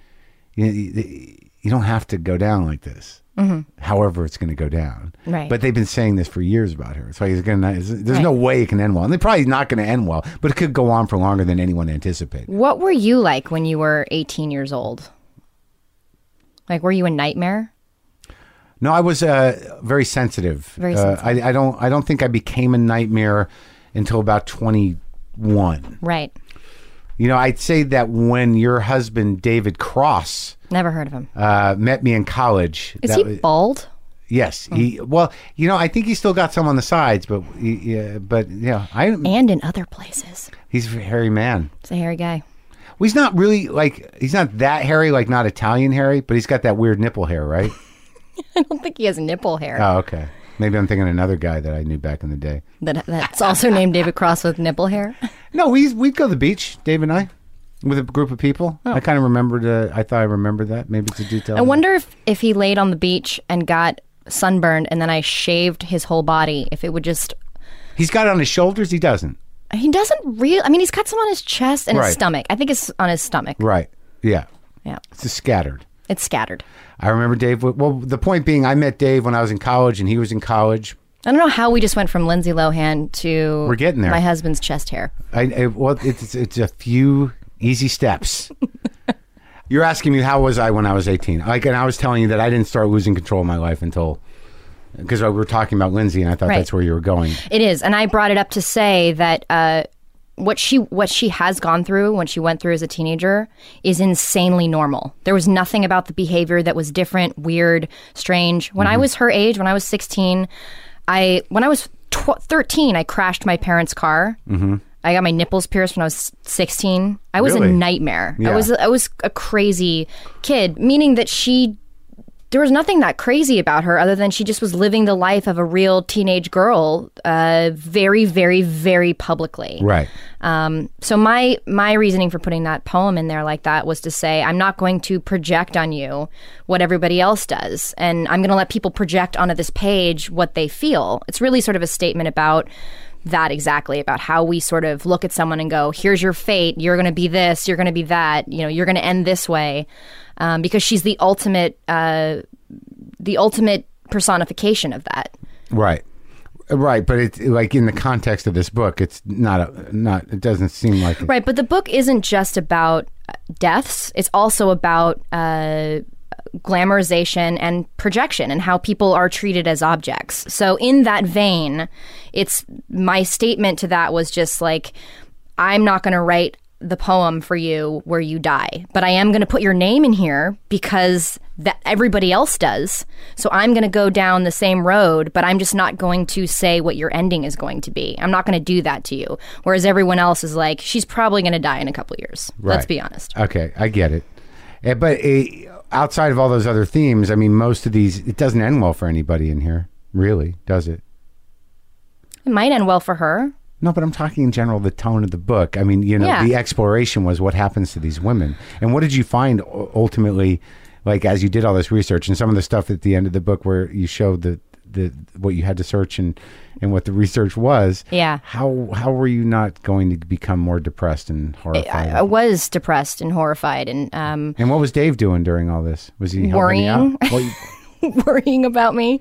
don't have to go down like this. Mm-hmm. However, it's going to go down. Right. But they've been saying this for years about her. It's there's no way it can end well. And they're probably not going to end well, but it could go on for longer than anyone anticipated. What were you like when you were 18 years old? Were you a nightmare? No, I was very sensitive. Very sensitive. I don't think I became a nightmare until about 21. Right. I'd say that when your husband, David Cross... Never heard of him. Met me in college. Is he bald? Yes. I think he's still got some on the sides, but and in other places. He's a hairy man. He's a hairy guy. Well, he's not really he's not that hairy, not Italian hairy, but he's got that weird nipple hair, right? I don't think he has nipple hair. Oh, okay. Maybe I'm thinking another guy that I knew back in the day. That's also named David Cross with nipple hair? No, we'd go to the beach, Dave and I. With a group of people. Oh. I kind of remembered, I thought I remembered that. Maybe it's a detail. I wonder if he laid on the beach and got sunburned and then I shaved his whole body, if it would just... He's got it on his shoulders? He doesn't. He doesn't really... he's got some on his chest and his stomach. I think it's on his stomach. Right. Yeah. Yeah. It's just scattered. It's scattered. I remember Dave... Well, the point being, I met Dave when I was in college and he was in college. I don't know how we just went from Lindsay Lohan to... We're getting there. My husband's chest hair. It's a few... easy steps. You're asking me how was I when I was 18? And I was telling you that I didn't start losing control of my life until, because we were talking about Lindsay, and I thought that's where you were going. It is, and I brought it up to say that what she has gone through, when she went through as a teenager, is insanely normal. There was nothing about the behavior that was different, weird, strange. When I was her age, when I was 16, when I was 13, I crashed my parents' car. Mm-hmm. I got my nipples pierced when I was 16. I was a nightmare. Yeah. I was a crazy kid, meaning that there was nothing that crazy about her other than she just was living the life of a real teenage girl very, very, very publicly. Right. So my reasoning for putting that poem in there like that was to say, I'm not going to project on you what everybody else does. And I'm going to let people project onto this page what they feel. It's really sort of a statement about that exactly, about how we sort of look at someone and go, here's your fate, you're going to be this, you're going to be that, you're going to end this way, because she's the ultimate personification of that. Right, but it's in the context of this book, it's not it doesn't seem like it. Right, but the book isn't just about deaths, it's also about glamorization and projection and how people are treated as objects. So in that vein, it's my statement to that was just I'm not going to write the poem for you where you die, but I am going to put your name in here because that everybody else does. So I'm going to go down the same road, but I'm just not going to say what your ending is going to be. I'm not going to do that to you. Whereas everyone else is she's probably going to die in a couple of years. Right. Let's be honest. Okay, I get it. But outside of all those other themes, most of these, it doesn't end well for anybody in here, really, does it? It might end well for her. No, but I'm talking in general, the tone of the book. The exploration was what happens to these women. And what did you find ultimately, as you did all this research and some of the stuff at the end of the book where you showed the what you had to search and what the research was? Yeah. How were you not going to become more depressed and horrified? I was depressed and horrified. And what was Dave doing during all this? Was he worrying? Helping you out? Worrying about me.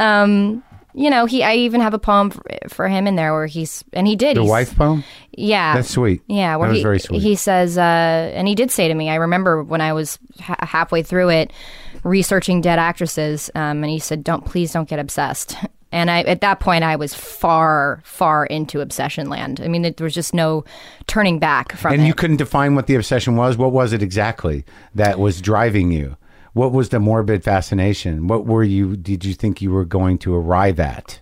I even have a poem for him in there where he did. The wife poem? Yeah. That's sweet. Yeah. Where that was very sweet. He says, and he did say to me, I remember when I was halfway through it, researching dead actresses, and he said, please don't get obsessed. And at that point, I was far, far into obsession land. There was just no turning back from it. And you couldn't define what the obsession was? What was it exactly that was driving you? What was the morbid fascination? Did you think you were going to arrive at?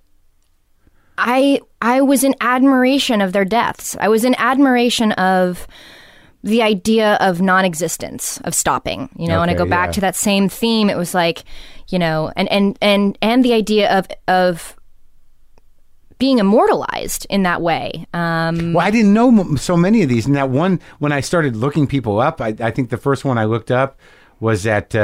I was in admiration of their deaths. I was in admiration of the idea of non-existence, of stopping, and I go back to that same theme. It was like, and the idea of being immortalized in that way. Well, I didn't know so many of these. And that one, when I started looking people up, I think the first one I looked up was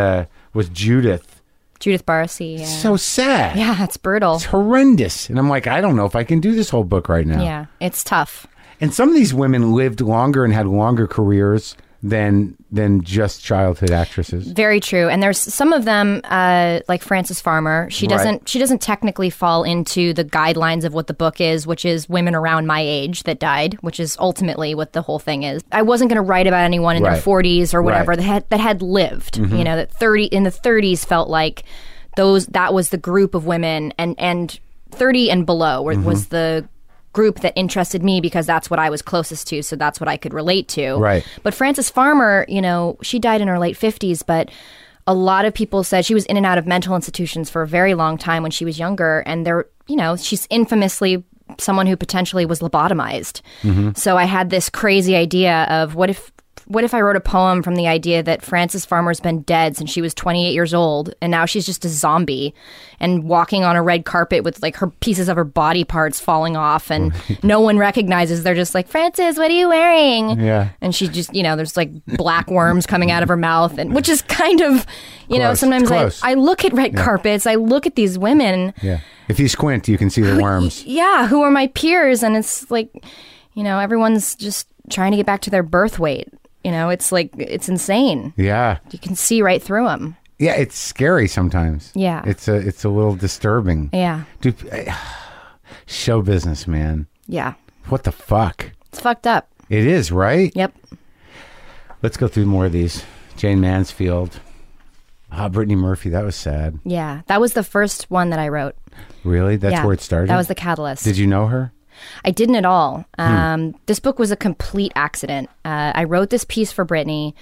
Judith Barcy. Yeah. So sad. Yeah, it's brutal. It's horrendous. And I'm like, I don't know if I can do this whole book right now. Yeah, it's tough. And some of these women lived longer and had longer careers than just childhood actresses. Very true. And there's some of them, like Frances Farmer. She doesn't technically fall into the guidelines of what the book is, which is women around my age that died, which is ultimately what the whole thing is. I wasn't going to write about anyone in their 40s or whatever that had lived. Mm-hmm. That in the 30s felt like that was the group of women, and 30 and below was the group that interested me because that's what I was closest to, so that's what I could relate to. Right. But Frances Farmer, she died in her late 50s, but a lot of people said she was in and out of mental institutions for a very long time when she was younger, and she's infamously someone who potentially was lobotomized. Mm-hmm. So I had this crazy idea of what if I wrote a poem from the idea that Frances Farmer's been dead since she was 28 years old, and now she's just a zombie and walking on a red carpet with like her pieces of her body parts falling off, and no one recognizes. They're just like, Frances, what are you wearing? Yeah. And she just, there's like black worms coming out of her mouth, and which is kind of, Close. sometimes I look at red carpets, I look at these women. Yeah. If you squint, you can see the worms. Yeah, who are my peers, and it's like, everyone's just trying to get back to their birth weight. It's like, it's insane. Yeah. You can see right through them. Yeah, it's scary sometimes. Yeah. It's a little disturbing. Yeah. Dude, show business, man. Yeah. What the fuck? It's fucked up. It is, right? Yep. Let's go through more of these. Jane Mansfield. Brittany Murphy, that was sad. Yeah. That was the first one that I wrote. Really? That's where it started? That was the catalyst. Did you know her? I didn't at all. This book was a complete accident. I wrote this piece for Brittany.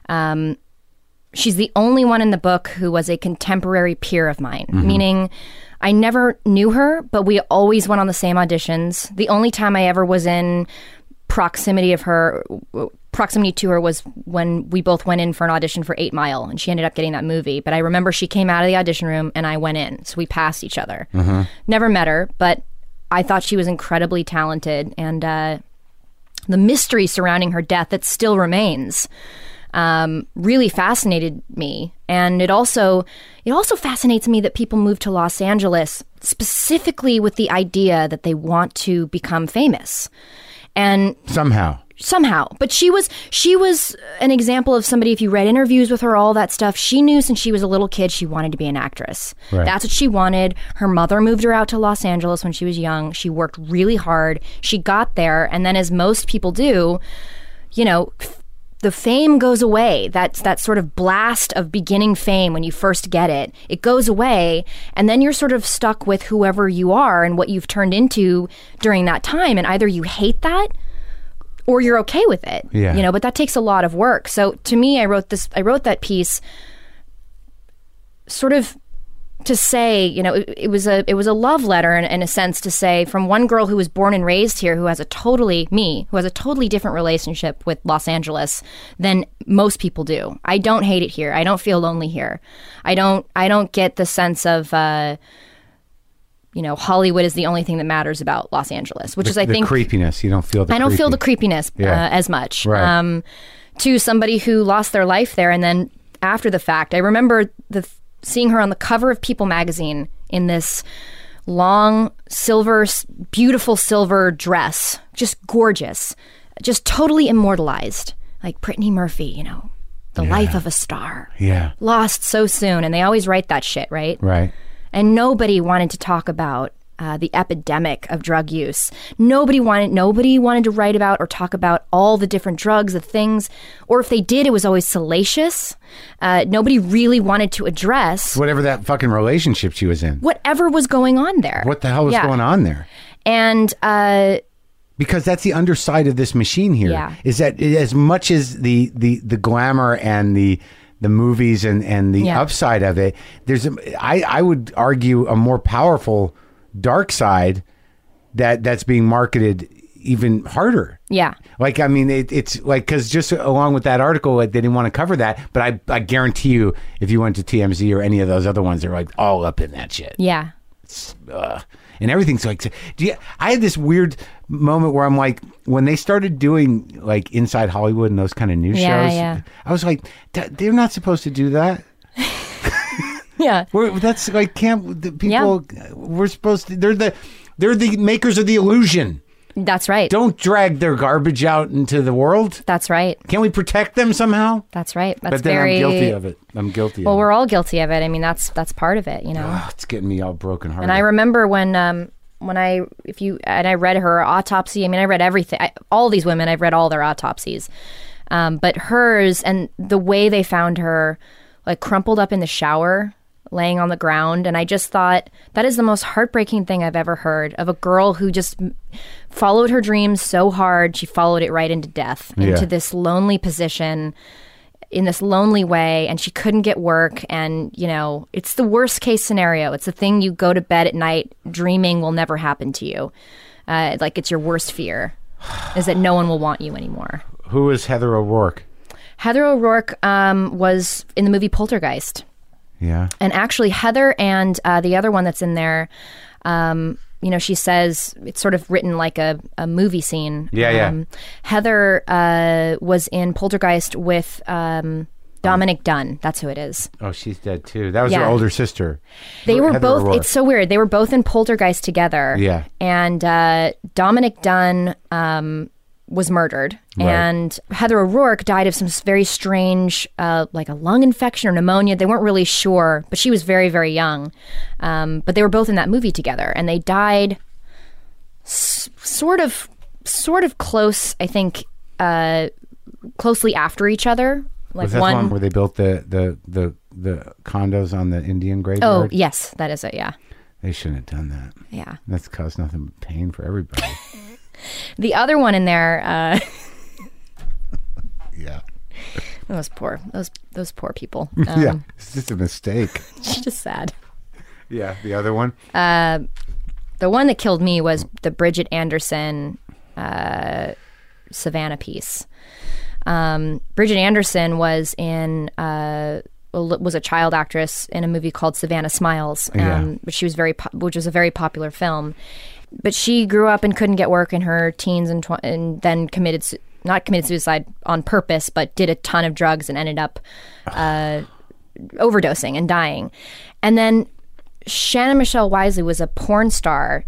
She's the only one in the book who was a contemporary peer of mine, meaning I never knew her, but we always went on the same auditions. The only time I ever was in proximity to her was when we both went in for an audition for 8 Mile, and she ended up getting that movie. But I remember she came out of the audition room and I went in, so we passed each other. Never met her, but I thought she was incredibly talented, and the mystery surrounding her death that still remains really fascinated me. And it also fascinates me that people move to Los Angeles specifically with the idea that they want to become famous. And somehow. But she was an example of somebody, if you read interviews with her, all that stuff, she knew since she was a little kid she wanted to be an actress. Right. That's what she wanted. Her mother moved her out to Los Angeles when she was young. She worked really hard. She got there, and then, as most people do, the fame goes away. That's that sort of blast of beginning fame when you first get it. It goes away, and then you're sort of stuck with whoever you are and what you've turned into during that time, and either you hate that or you're okay with it. Yeah. But that takes a lot of work. So to me, I wrote that piece sort of to say, it was a love letter in a sense, to say, from one girl who was born and raised here, who has a totally different relationship with Los Angeles than most people do. I don't hate it here. I don't feel lonely here. I don't get the sense of Hollywood is the only thing that matters about Los Angeles, which is, I think, creepiness. You don't feel the I don't feel the creepiness as much. Right. To somebody who lost their life there, and then after the fact, I remember seeing her on the cover of People magazine in this long beautiful silver dress, just gorgeous, just totally immortalized, like Brittany Murphy, the life of a star. Yeah. Lost so soon, and they always write that shit, right? Right. And nobody wanted to talk about the epidemic of drug use. Nobody wanted to write about or talk about all the different drugs, the things, or if they did, it was always salacious. Nobody really wanted to address whatever that fucking relationship she was in. Whatever was going on there. What the hell was going on there? And because that's the underside of this machine here. Yeah. Is that as much as the glamour and the the movies and the upside of it, I would argue a more powerful dark side that's being marketed even harder. Yeah. Like, I mean, it's like, because just along with that article, they didn't want to cover that. But I guarantee you, if you went to TMZ or any of those other ones, they're like all up in that shit. Yeah. And everything's like, I had this weird moment where I'm like, when they started doing like Inside Hollywood and those kind of news shows, I was like, they're not supposed to do that. Yeah. That's like, we're supposed to, they're the makers of the illusion. That's right. Don't drag their garbage out into the world. That's right. Can't we protect them somehow? That's right. That's but then I'm guilty of it. Well, we're all guilty of it. I mean, that's part of it, you know. It's getting me all broken hearted. And I remember when I read her autopsy. I mean, I read everything. All these women, I've read all their autopsies. But hers, and the way they found her, like crumpled up in the shower, laying on the ground. And I just thought, that is the most heartbreaking thing I've ever heard, of a girl who just followed her dreams so hard, she followed it right into death, into this lonely position, in this lonely way, and she couldn't get work. And, you know, it's the worst case scenario. It's the thing you go to bed at night dreaming will never happen to you. Like, it's your worst fear, is that no one will want you anymore. Who is Heather O'Rourke? Heather O'Rourke was in the movie Poltergeist. Yeah. And actually, Heather and the other one that's in there, you know, she says it's sort of written like a movie scene. Yeah. Heather was in Poltergeist with Dominic Dunn. That's who it is. Oh, she's dead too. That was her older sister. They were Heather both, O'Rourke. It's so weird. They were both in Poltergeist together. Yeah. And Dominic Dunn was murdered. Right. And Heather O'Rourke died of some very strange, like a lung infection or pneumonia. They weren't really sure, but she was very, very young. But they were both in that movie together, and they died sort of close, I think, closely after each other. Like was that one where they built the condos on the Indian graveyard? Oh, yes, that is it, yeah. They shouldn't have done that. Yeah. That's caused nothing but pain for everybody. The other one in there, yeah, those poor people. Yeah, it's just a mistake. It's just sad. Yeah, the other one. The one that killed me was the Bridget Anderson Savannah piece. Bridget Anderson was in was a child actress in a movie called Savannah Smiles, which she was which was a very popular film. But she grew up and couldn't get work in her teens and then not committed suicide on purpose, but did a ton of drugs and ended up overdosing and dying. And then Shannon Michelle Wisely was a porn star.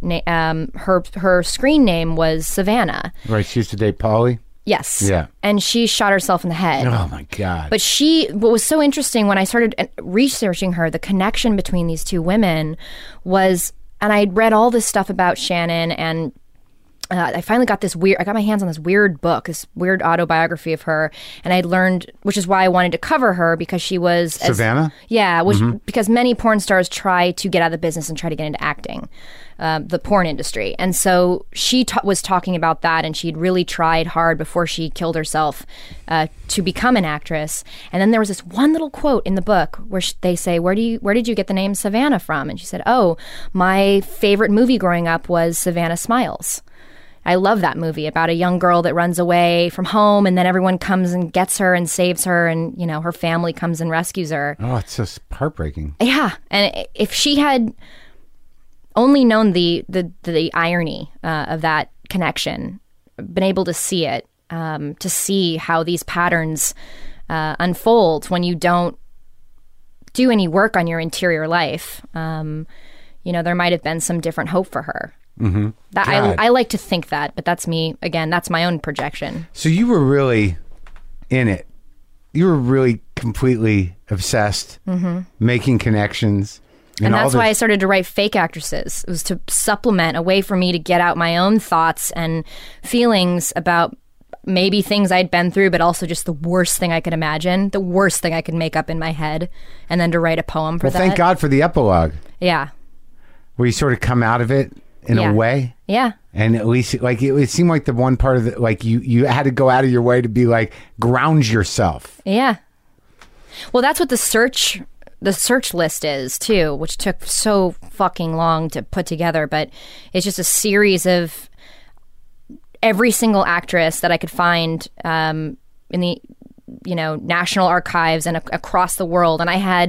Her screen name was Savannah. Right, she used to date Pauly? Yes. Yeah. And she shot herself in the head. Oh, my God. But what was so interesting when I started researching her, the connection between these two women was... And I read all this stuff about Shannon, and I finally got I got my hands on this weird book, this weird autobiography of her, and I learned, which is why I wanted to cover her, because she was... Savannah? Because many porn stars try to get out of the business and try to get into acting, the porn industry. And so she was talking about that, and she'd really tried hard before she killed herself to become an actress. And then there was this one little quote in the book where they say, where did you get the name Savannah from? And she said, oh, my favorite movie growing up was Savannah Smiles. I love that movie about a young girl that runs away from home, and then everyone comes and gets her and saves her, and, you know, her family comes and rescues her. Oh, it's just heartbreaking. Yeah. And if she had only known the irony of that connection, been able to see it, to see how these patterns unfold when you don't do any work on your interior life, you know, there might have been some different hope for her. Mm-hmm. I like to think that, but that's me. Again, that's my own projection. So you were really in it. You were really completely obsessed, making connections. And that's why I started to write Fake Actresses. It was to supplement, a way for me to get out my own thoughts and feelings about maybe things I'd been through, but also just the worst thing I could imagine, the worst thing I could make up in my head, and then to write a poem for that. Thank God for the epilogue. Yeah. Where you sort of come out of it in a way. Yeah. And at least, like, it seemed like the one part of it, like, you had to go out of your way to be like, ground yourself. Yeah. Well, that's what the search list is too, which took so fucking long to put together. But it's just a series of every single actress that I could find in the National Archives and across the world. And I had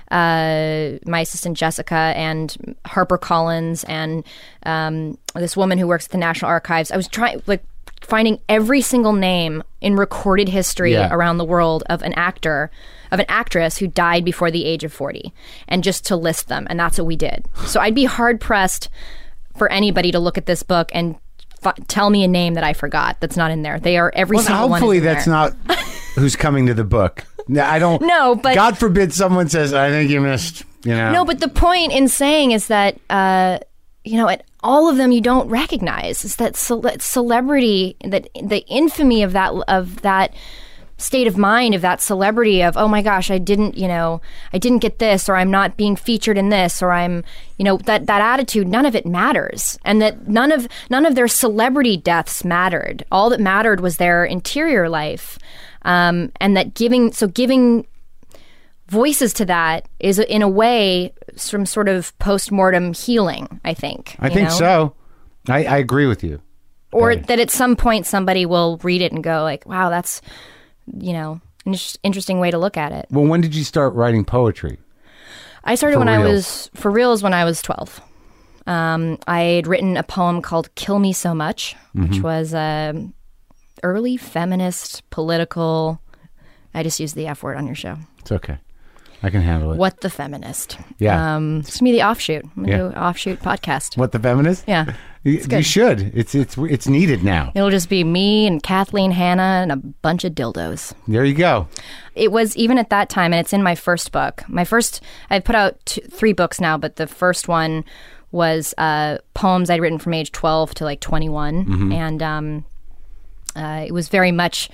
my assistant Jessica and Harper Collins and this woman who works at the National Archives. I was finding every single name in recorded history around the world of an actress who died before the age of 40, and just to list them. And that's what we did. So I'd be hard pressed for anybody to look at this book and tell me a name that I forgot that's not in there. They are every single one. Hopefully is in that's there. not who's coming to the book. I don't. No, but God forbid someone says, "I think you missed." No, but the point in saying is that all of them you don't recognize. Is that celebrity, that the infamy of that state of mind of that celebrity of, oh my gosh, I didn't get this, or I'm not being featured in this, or I'm, that attitude, none of it matters. And that none of their celebrity deaths mattered. All that mattered was their interior life. And that giving voices to that is in a way some sort of post-mortem healing, I think. I think so. I agree with you. Or that at some point somebody will read it and go like, wow, that's, an interesting way to look at it. Well, when did you start writing poetry? I started when I was 12. I had written a poem called Kill Me So Much, which was early feminist, political. I just used the F word on your show. It's okay. I can handle it. What the Feminist. Yeah. It's going to be the offshoot. I'm going to do an offshoot podcast. What the Feminist? Yeah. You should. It's needed now. It'll just be me and Kathleen Hanna and a bunch of dildos. There you go. It was, even at that time, and it's in my first book. I've put out 3 books now, but the first one was poems I'd written from age 12 to like 21. Mm-hmm. And it was very much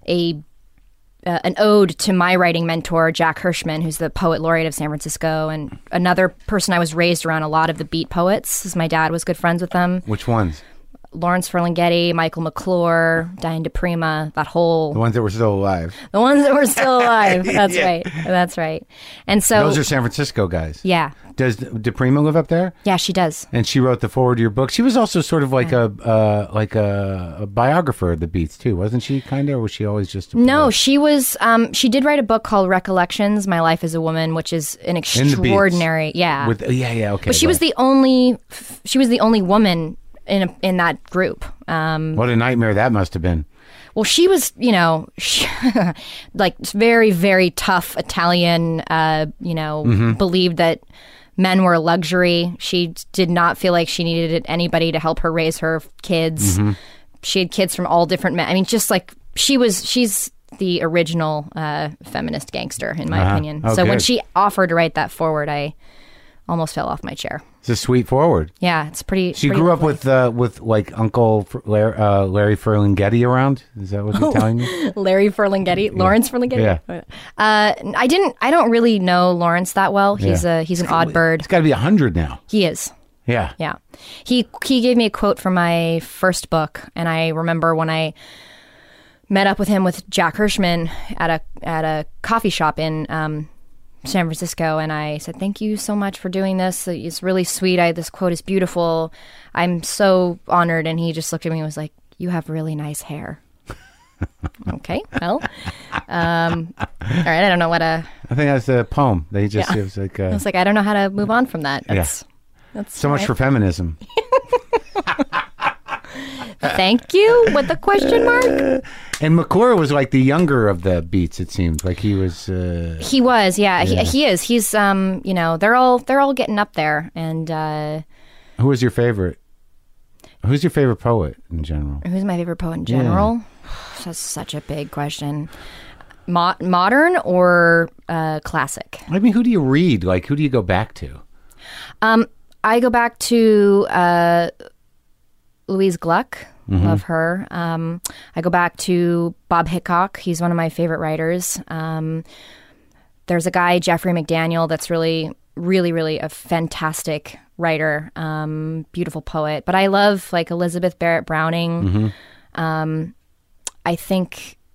an ode to my writing mentor, Jack Hirschman, who's the poet laureate of San Francisco, and another person I was raised around a lot of the beat poets, as my dad was good friends with them. Which ones? Lawrence Ferlinghetti, Michael McClure, Diane DePrima, that whole... The ones that were still alive. The ones that were still alive. That's right. That's right. And so... Those are San Francisco guys. Yeah. Does DePrima live up there? Yeah, she does. And she wrote the foreword to your book. She was also sort of like a biographer of the Beats too, wasn't she? Kind of, or was she always just? No, she was. She did write a book called Recollections: My Life as a Woman, which is an extraordinary. Yeah. Okay. But she was the only. She was the only woman in that group. What a nightmare that must have been. Well, she was, like very, very tough Italian. Believed that men were a luxury. She did not feel like she needed anybody to help her raise her kids. Mm-hmm. She had kids from all different men. I mean, just like she's the original feminist gangster, in my opinion. Oh, so good. when she offered to write that forward, I almost fell off my chair. It's a sweet forward. Yeah, it's pretty. She pretty grew lovely. up with like Uncle Larry Ferlinghetti around. Is that what you're telling me? Larry Ferlinghetti, Lawrence Ferlinghetti. Yeah. I don't really know Lawrence that well. He's an odd bird. It's got to be 100 now. He is. Yeah. Yeah. He gave me a quote from my first book, and I remember when I met up with him with Jack Hirschman at a coffee shop in San Francisco, and I said, "Thank you so much for doing this. It's really sweet. This quote is beautiful. I'm so honored." And he just looked at me and was like, "You have really nice hair." Okay, well, all right. I don't know what I think that's a poem. It was like. I was like, I don't know how to move on from that. That's so much for feminism. Thank you with the question mark. And McClure was like the younger of the Beats. It seemed like he was. He was, yeah. He is. He's, they're all getting up there. And who was your favorite? Who's your favorite poet in general? Who's my favorite poet in general? Yeah. That's such a big question. Modern or classic? I mean, who do you read? Like, who do you go back to? I go back to Louise Gluck. Mm-hmm. Love her. I go back to Bob Hickok. He's one of my favorite writers. There's a guy, Jeffrey McDaniel, that's really, really, really a fantastic writer, beautiful poet. But I love like Elizabeth Barrett Browning. Mm-hmm. I think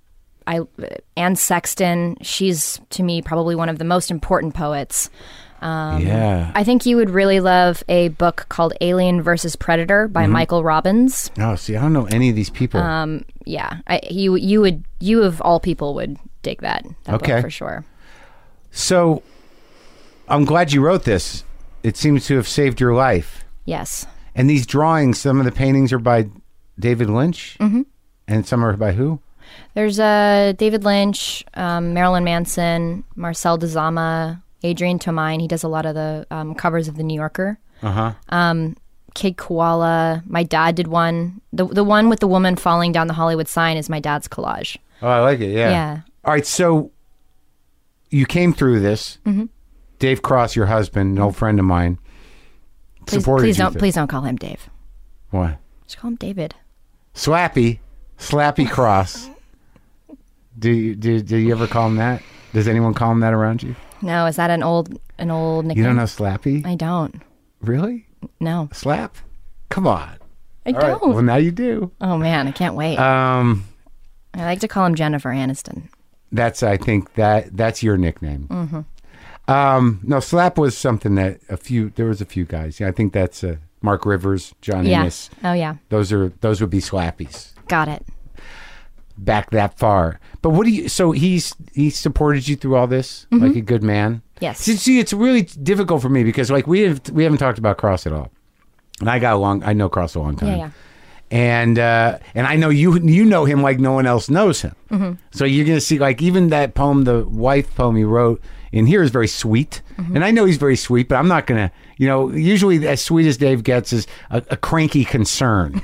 Anne Sexton. She's, to me, probably one of the most important poets. Yeah. I think you would really love a book called Alien versus Predator by Michael Robbins. Oh, see, I don't know any of these people. Yeah, you of all people would dig that Okay. book for sure. So, I'm glad you wrote this. It seems to have saved your life. Yes. And these drawings, some of the paintings are by David Lynch, and some are by who? There's David Lynch, Marilyn Manson, Marcel Dezama, Adrian Tomine. He does a lot of the covers of The New Yorker. Kid Koala. My dad did one. The one with the woman falling down the Hollywood sign is my dad's collage. Oh, I like it. Yeah. Yeah. All right. So you came through this. Dave Cross, your husband, an old friend of mine, supported you. Please don't call him Dave. What? Just call him David. Slappy Cross. Do you ever call him that? Does anyone call him that around you? No, is that an old nickname? You don't know Slappy? I don't. Really? No, Slap? Come on. I All don't. right. Well, now you do. Oh man, I can't wait. I like to call him Jennifer Aniston. I think that's your nickname. No, Slap was something that there was a few guys. Yeah, I think that's Mark Rivers, John Ennis. Oh yeah. Those would be Slappies. Got it. Back that far. But so he supported you through all this like a good man? Yes. See, it's really difficult for me because like we haven't talked about Cross at all. And I know Cross a long time. Yeah. And I know you know him like no one else knows him. So you're going to see like even that poem, the wife poem he wrote in here is very sweet. And I know he's very sweet, but I'm not going to, usually as sweet as Dave gets is a cranky concern.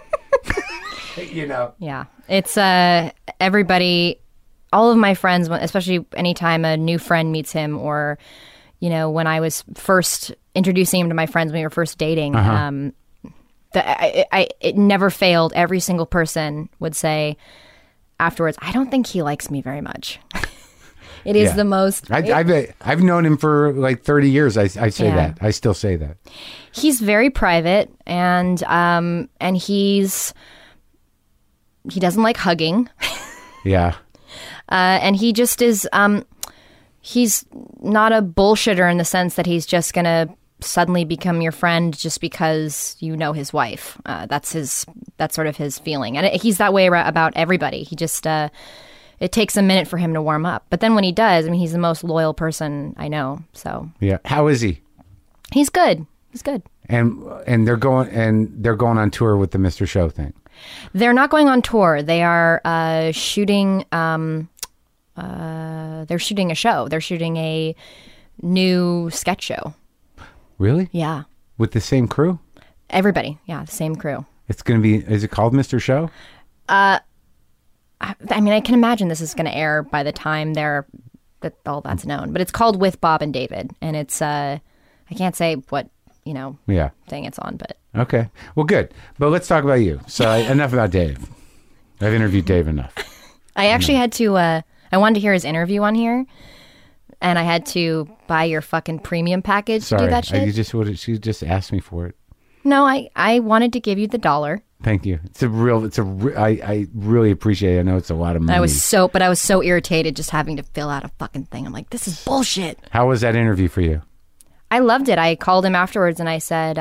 Yeah. It's everybody, all of my friends, especially anytime a new friend meets him or, when I was first introducing him to my friends when we were first dating, it never failed. Every single person would say afterwards, I don't think he likes me very much. It is the most. I've known him for like 30 years. I say that. I still say that. He's very private and he doesn't like hugging. Yeah. And he just is, he's not a bullshitter in the sense that he's just going to suddenly become your friend just because you know his wife. That's sort of his feeling. And he's that way about everybody. He just, it takes a minute for him to warm up. But then when he does, he's the most loyal person I know. So yeah. How is he? He's good. He's good. And they're going on tour with the Mr. Show thing. They're not going on tour. They are shooting. They're shooting a show. They're shooting a new sketch show. Really? Yeah. With the same crew? Everybody. Yeah, the same crew. It's going to be. Is it called Mr. Show? I can imagine this is going to air by the time all that's known. But it's called With Bob and David, and it's. I can't say what thing it's on, but. Okay. Well, good. But let's talk about you. So enough about Dave. I've interviewed Dave enough. I actually had to, I wanted to hear his interview on here, and I had to buy your fucking premium package to do that shit. She just asked me for it. No, I wanted to give you the $1. Thank you. I really appreciate it. I know it's a lot of money. I was so irritated just having to fill out a fucking thing. I'm like, this is bullshit. How was that interview for you? I loved it. I called him afterwards and I said,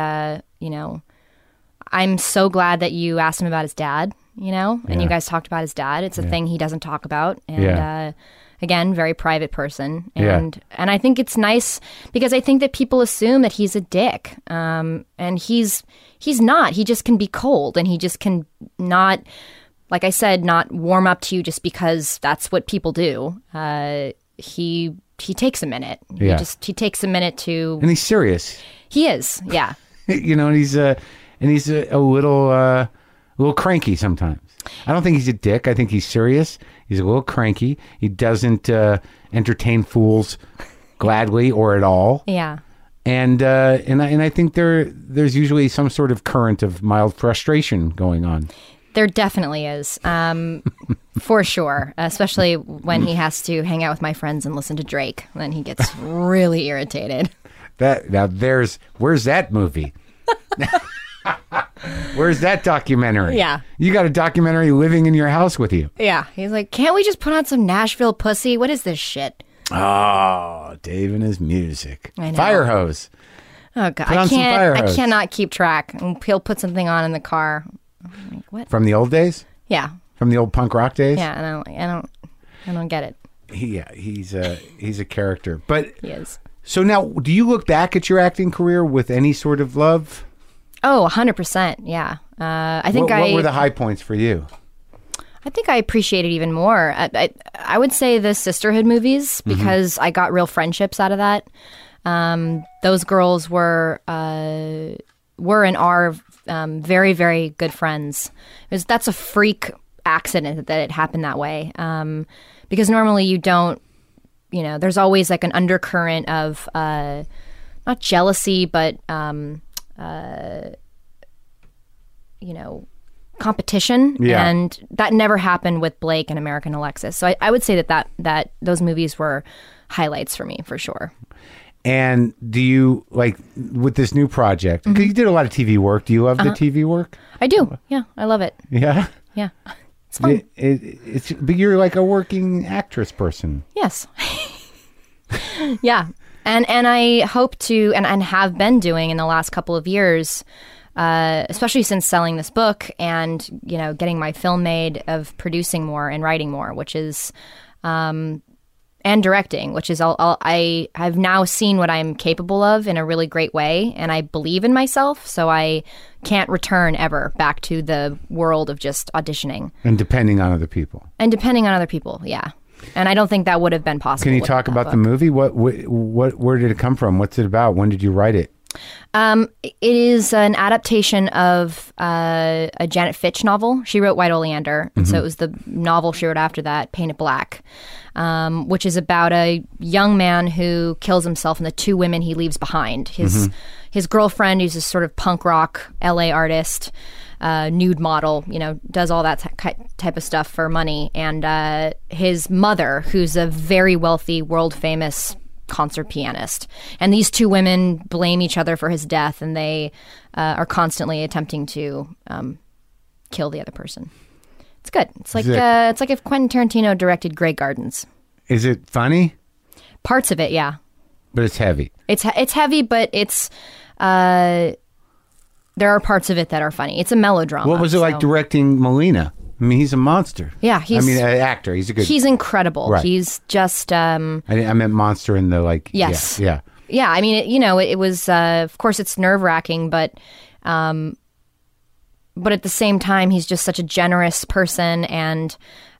I'm so glad that you asked him about his dad, and you guys talked about his dad. It's a thing he doesn't talk about. And again, very private person. And I think it's nice because I think that people assume that he's a dick. And he's not. He just can be cold and he just can not, like I said, not warm up to you just because that's what people do. He takes a minute. Yeah. He takes a minute to. And he's serious. He is. Yeah. And he's a little cranky sometimes. I don't think he's a dick. I think he's serious. He's a little cranky. He doesn't entertain fools gladly or at all. Yeah. And I think there's usually some sort of current of mild frustration going on. There definitely is, for sure, especially when he has to hang out with my friends and listen to Drake. Then he gets really irritated. Where's that movie? Where's that documentary? Yeah. You got a documentary living in your house with you. Yeah. He's like, can't we just put on some Nashville pussy? What is this shit? Oh, Dave and his music. I know. Fire hose. Oh God, Put on some fire I hose. cannot keep track. And he'll put something on in the car. I'm like, what? From the old days? Yeah, From the old punk rock days? yeah. And I don't get it. He's a character. But He is. so now, do you look back at your acting career with any sort of love? Oh, 100%. Yeah. I think What were the high points for you? I think I appreciate it even more. I would say the sisterhood movies because I got real friendships out of that. Those girls were and are very, very good friends. That's a freak accident that it happened that way. Because normally you don't, there's always like an undercurrent of not jealousy, but competition. Yeah. And that never happened with Blake and American Alexis. So I would say that those movies were highlights for me for sure. And do you, like, with this new project, 'cause you did a lot of TV work. Do you love the TV work? I do. Yeah, I love it. Yeah? Yeah. It's fun. But you're like a working actress person. Yes. Yeah. And I hope to, and have been doing in the last couple of years, especially since selling this book and, getting my film made, of producing more and writing more, which is, and directing, which is I've now seen what I'm capable of in a really great way, and I believe in myself, so I can't return ever back to the world of just auditioning. And depending on other people. Yeah. And I don't think that would have been possible. Can you talk about the movie? Where did it come from? What's it about? When did you write it? It is an adaptation of a Janet Fitch novel. She wrote White Oleander, and so it was the novel she wrote after that, Painted Black, which is about a young man who kills himself and the two women he leaves behind. His girlfriend, who's this sort of punk rock LA artist, nude model, does all that type of stuff for money, and his mother, who's a very wealthy, world famous concert pianist, and these two women blame each other for his death, and they are constantly attempting to kill the other person. It's good. It's like if Quentin Tarantino directed Grey Gardens. Is it funny? Parts of it, yeah. But it's heavy. It's heavy, but it's there are parts of it that are funny. It's a melodrama. What was it like directing Molina? I mean, he's a monster. Yeah, an actor. He's a good. He's incredible. Right. He's just. I meant monster in the like. Yes. Yeah. Yeah. I mean, it was. Of course, it's nerve-wracking, but at the same time, he's just such a generous person, and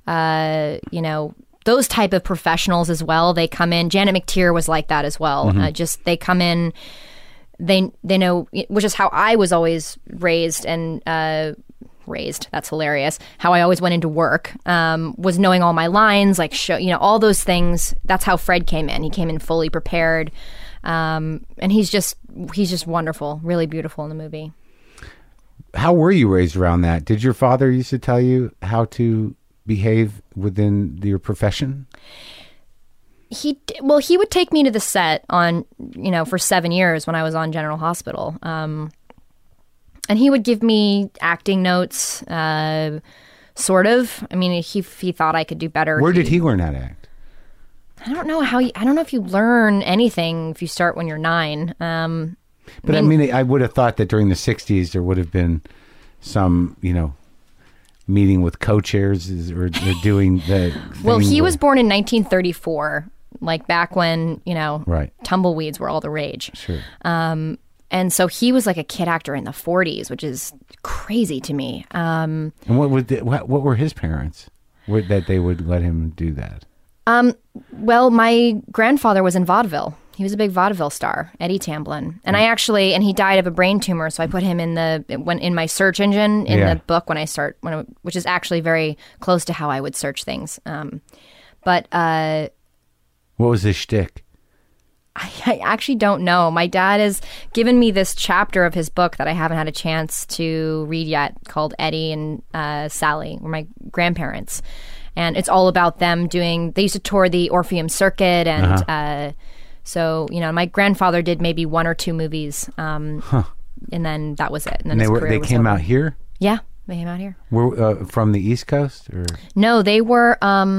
those type of professionals as well. They come in. Janet McTeer was like that as well. They come in. They know, which is how I was always raised and. That's hilarious. How I always went into work was knowing all my lines, like all those things. That's how Fred came in. He came in fully prepared, and he's just wonderful, really beautiful in the movie. How were you raised around that? Did your father used to tell you how to behave within your profession? He would take me to the set on for 7 years when I was on General Hospital. And he would give me acting notes, sort of. I mean, he thought I could do better. Where did he learn how to act? I don't know I don't know if you learn anything if you start when you're 9. But I would have thought that during the 60s there would have been some, meeting with co-chairs or doing the Well, he was born in 1934, like back when, right. Tumbleweeds were all the rage. Sure. And so he was like a kid actor in the 40s, which is crazy to me. And what were his parents that they would let him do that? Well, my grandfather was in vaudeville. He was a big vaudeville star, Eddie Tamblyn. And and he died of a brain tumor, so I put him in my search engine in the book which is actually very close to how I would search things. What was his shtick? I actually don't know. My dad has given me this chapter of his book that I haven't had a chance to read yet, called Eddie and Sally, were my grandparents. And it's all about them they used to tour the Orpheum Circuit. And so, my grandfather did maybe 1 or 2 movies and then that was it. And then And his career they was came over. out here? Yeah, they came out here. Were from the East Coast? Or? No, they were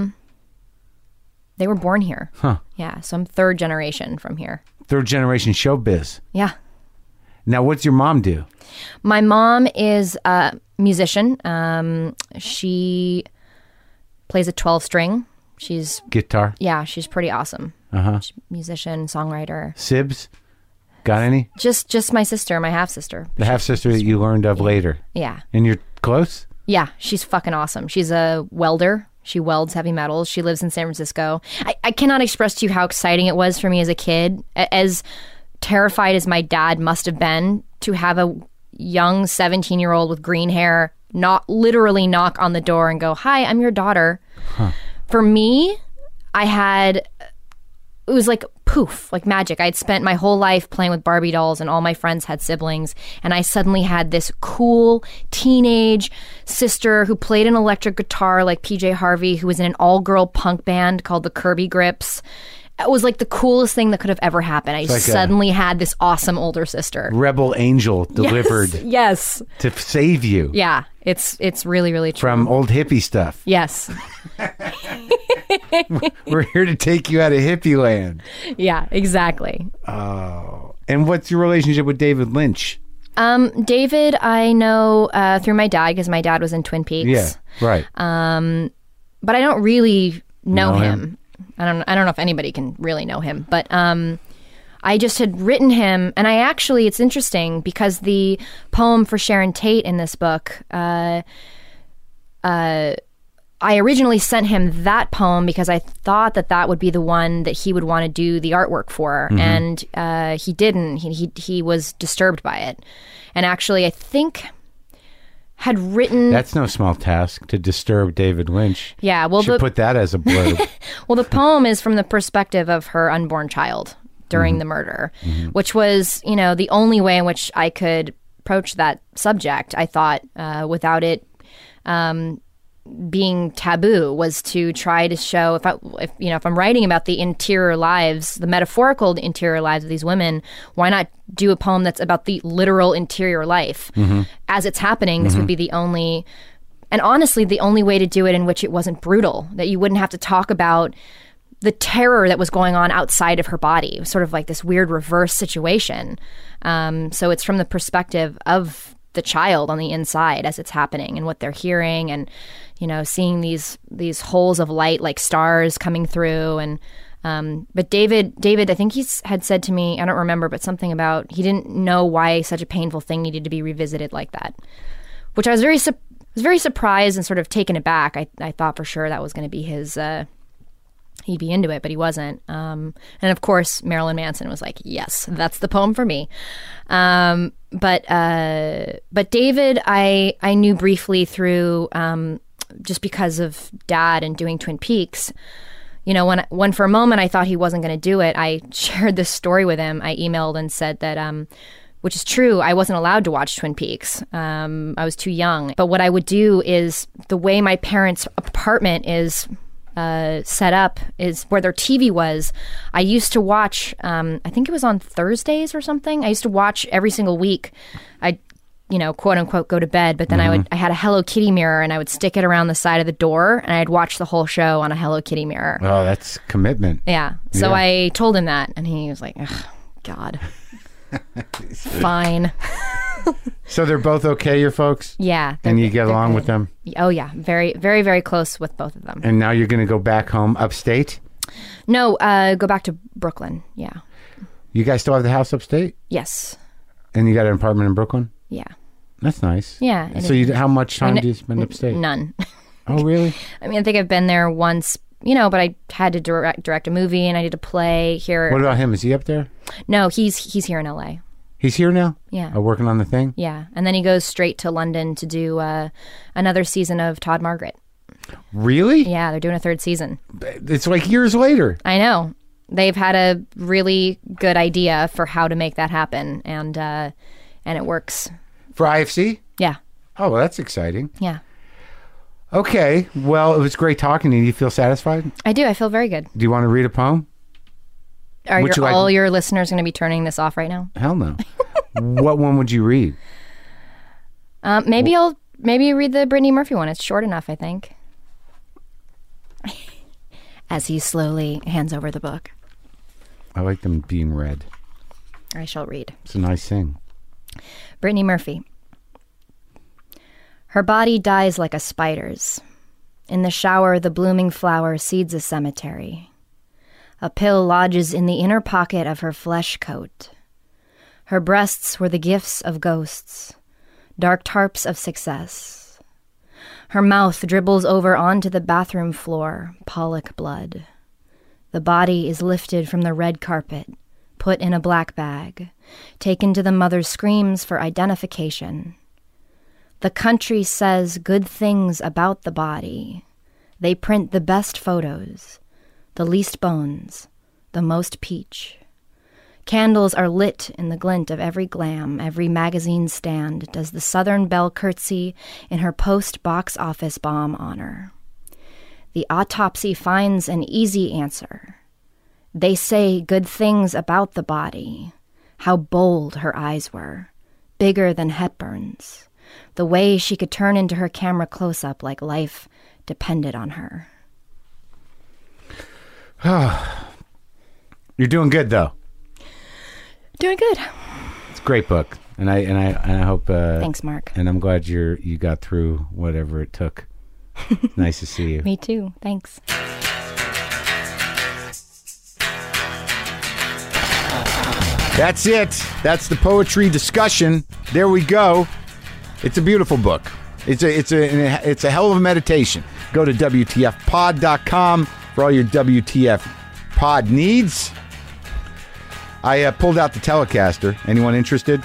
born here. Huh. Yeah, so I'm third generation from here. Third generation showbiz. Yeah. Now, what's your mom do? My mom is a musician. She plays a 12-string. She's Guitar? she's pretty awesome. She's a musician, songwriter. Sibs? Got any? Just my sister, my half sister. The half-sister that you learned of later. Yeah. And you're close? Yeah, she's fucking awesome. She's a welder. She welds heavy metals. She lives in San Francisco. I cannot express to you how exciting it was for me as a kid, as terrified as my dad must have been to have a young 17-year-old with green hair literally knock on the door and go, "Hi, I'm your daughter." Huh. For me, it was like poof, like magic. I'd spent my whole life playing with Barbie dolls and all my friends had siblings. And I suddenly had this cool teenage sister who played an electric guitar like PJ Harvey, who was in an all-girl punk band called the Kirby Grips. It was like the coolest thing that could have ever happened. I suddenly had this awesome older sister. Rebel angel delivered Yes. to save you. Yeah, it's really, really true. From old hippie stuff. Yes. We're here to take you out of hippie land. Yeah, exactly. Oh. And what's your relationship with David Lynch? David, I know through my dad, because my dad was in Twin Peaks. Yeah, right. But I don't really know him. I don't know if anybody can really know him, but I just had written him, and it's interesting because the poem for Sharon Tate in this book, I originally sent him that poem because I thought that would be the one that he would want to do the artwork for, and he didn't. He was disturbed by it, and actually, I think had written. That's no small task to disturb David Lynch. Yeah, well, should put that as a blurb. Well, the poem is from the perspective of her unborn child during the murder, which was, the only way in which I could approach that subject. I thought without it being taboo was to try to show if I'm writing about the interior lives, the metaphorical interior lives of these women, why not do a poem that's about the literal interior life as it's happening? This would be the only, and honestly, the only way to do it in which it wasn't brutal, that you wouldn't have to talk about the terror that was going on outside of her body. It was sort of like this weird reverse situation. So it's from the perspective of the child on the inside as it's happening and what they're hearing, and seeing these holes of light like stars coming through. And but David, I think had said to me, I don't remember, but something about he didn't know why such a painful thing needed to be revisited like that, which I was very surprised and sort of taken aback. I thought for sure that was going to be his. He'd be into it, but he wasn't. And of course, Marilyn Manson was like, "Yes, that's the poem for me." But David, I knew briefly through just because of Dad and doing Twin Peaks. When for a moment I thought he wasn't going to do it, I shared this story with him. I emailed and said that, which is true, I wasn't allowed to watch Twin Peaks. I was too young. But what I would do is, the way my parents' apartment is set up is where their TV was. I used to watch, I think it was on Thursdays or something. I used to watch every single week. I'd, quote unquote, go to bed, but then I had a Hello Kitty mirror and I would stick it around the side of the door and I'd watch the whole show on a Hello Kitty mirror. Oh, that's commitment. Yeah. So I told him that and he was like, "Ugh, God, fine." So they're both okay, your folks? Yeah. And you get along with them? Oh, yeah. Very, very, very close with both of them. And now you're going to go back home upstate? No, go back to Brooklyn. Yeah. You guys still have the house upstate? Yes. And you got an apartment in Brooklyn? Yeah. That's nice. Yeah. So how much time do you spend upstate? None. Oh, really? I mean, I think I've been there once, but I had to direct a movie and I did a play here. What about him? Is he up there? No, he's here in LA. He's here now? Yeah. Working on the thing? Yeah. And then he goes straight to London to do another season of Todd Margaret. Really? Yeah, they're doing a third season. It's like years later. I know. They've had a really good idea for how to make that happen, and it works. For IFC? Yeah. Oh, well, that's exciting. Yeah. Okay. Well, it was great talking to you. Do you feel satisfied? I do. I feel very good. Do you want to read a poem? Are all your listeners going to be turning this off right now? Hell no. What one would you read? Maybe you read the Brittany Murphy one. It's short enough, I think. As he slowly hands over the book. I like them being read. I shall read. It's a nice thing. Brittany Murphy. Her body dies like a spider's. In the shower, the blooming flower seeds a cemetery. A pill lodges in the inner pocket of her flesh coat. Her breasts were the gifts of ghosts, dark tarps of success. Her mouth dribbles over onto the bathroom floor, Pollock blood. The body is lifted from the red carpet, put in a black bag, taken to the mother's screams for identification. The country says good things about the body. They print the best photos, the least bones, the most peach. Candles are lit in the glint of every glam, every magazine stand does the Southern Belle curtsy in her post-box office bomb honor. The autopsy finds an easy answer. They say good things about the body, how bold her eyes were, bigger than Hepburn's, the way she could turn into her camera close-up like life depended on her. You're doing good, though. Doing good. It's a great book, and I hope. Thanks, Mark. And I'm glad you got through whatever it took. Nice to see you. Me too. Thanks. That's it. That's the poetry discussion. There we go. It's a beautiful book. It's a hell of a meditation. Go to WTFpod.com for all your WTF pod needs. I pulled out the Telecaster. Anyone interested?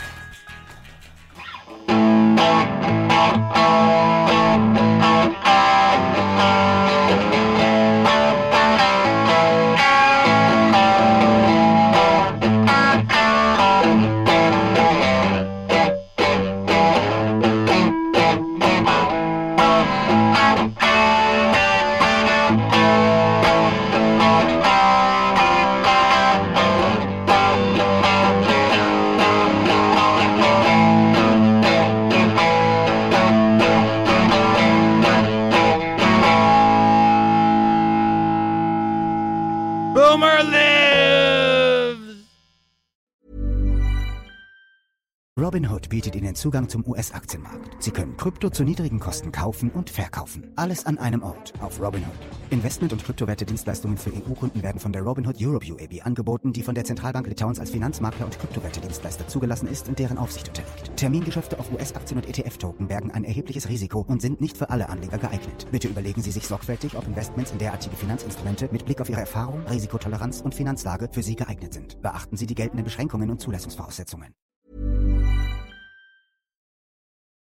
Robinhood bietet Ihnen Zugang zum US-Aktienmarkt. Sie können Krypto zu niedrigen Kosten kaufen und verkaufen. Alles an einem Ort auf Robinhood. Investment- und Kryptowerte-Dienstleistungen für EU-Kunden werden von der Robinhood Europe UAB angeboten, die von der Zentralbank Litauens als Finanzmakler und Kryptowerte-Dienstleister zugelassen ist und deren Aufsicht unterliegt. Termingeschäfte auf US-Aktien und ETF-Token bergen ein erhebliches Risiko und sind nicht für alle Anleger geeignet. Bitte überlegen Sie sich sorgfältig, ob Investments in derartige Finanzinstrumente mit Blick auf Ihre Erfahrung, Risikotoleranz und Finanzlage für Sie geeignet sind. Beachten Sie die geltenden Beschränkungen und Zulassungsvoraussetzungen.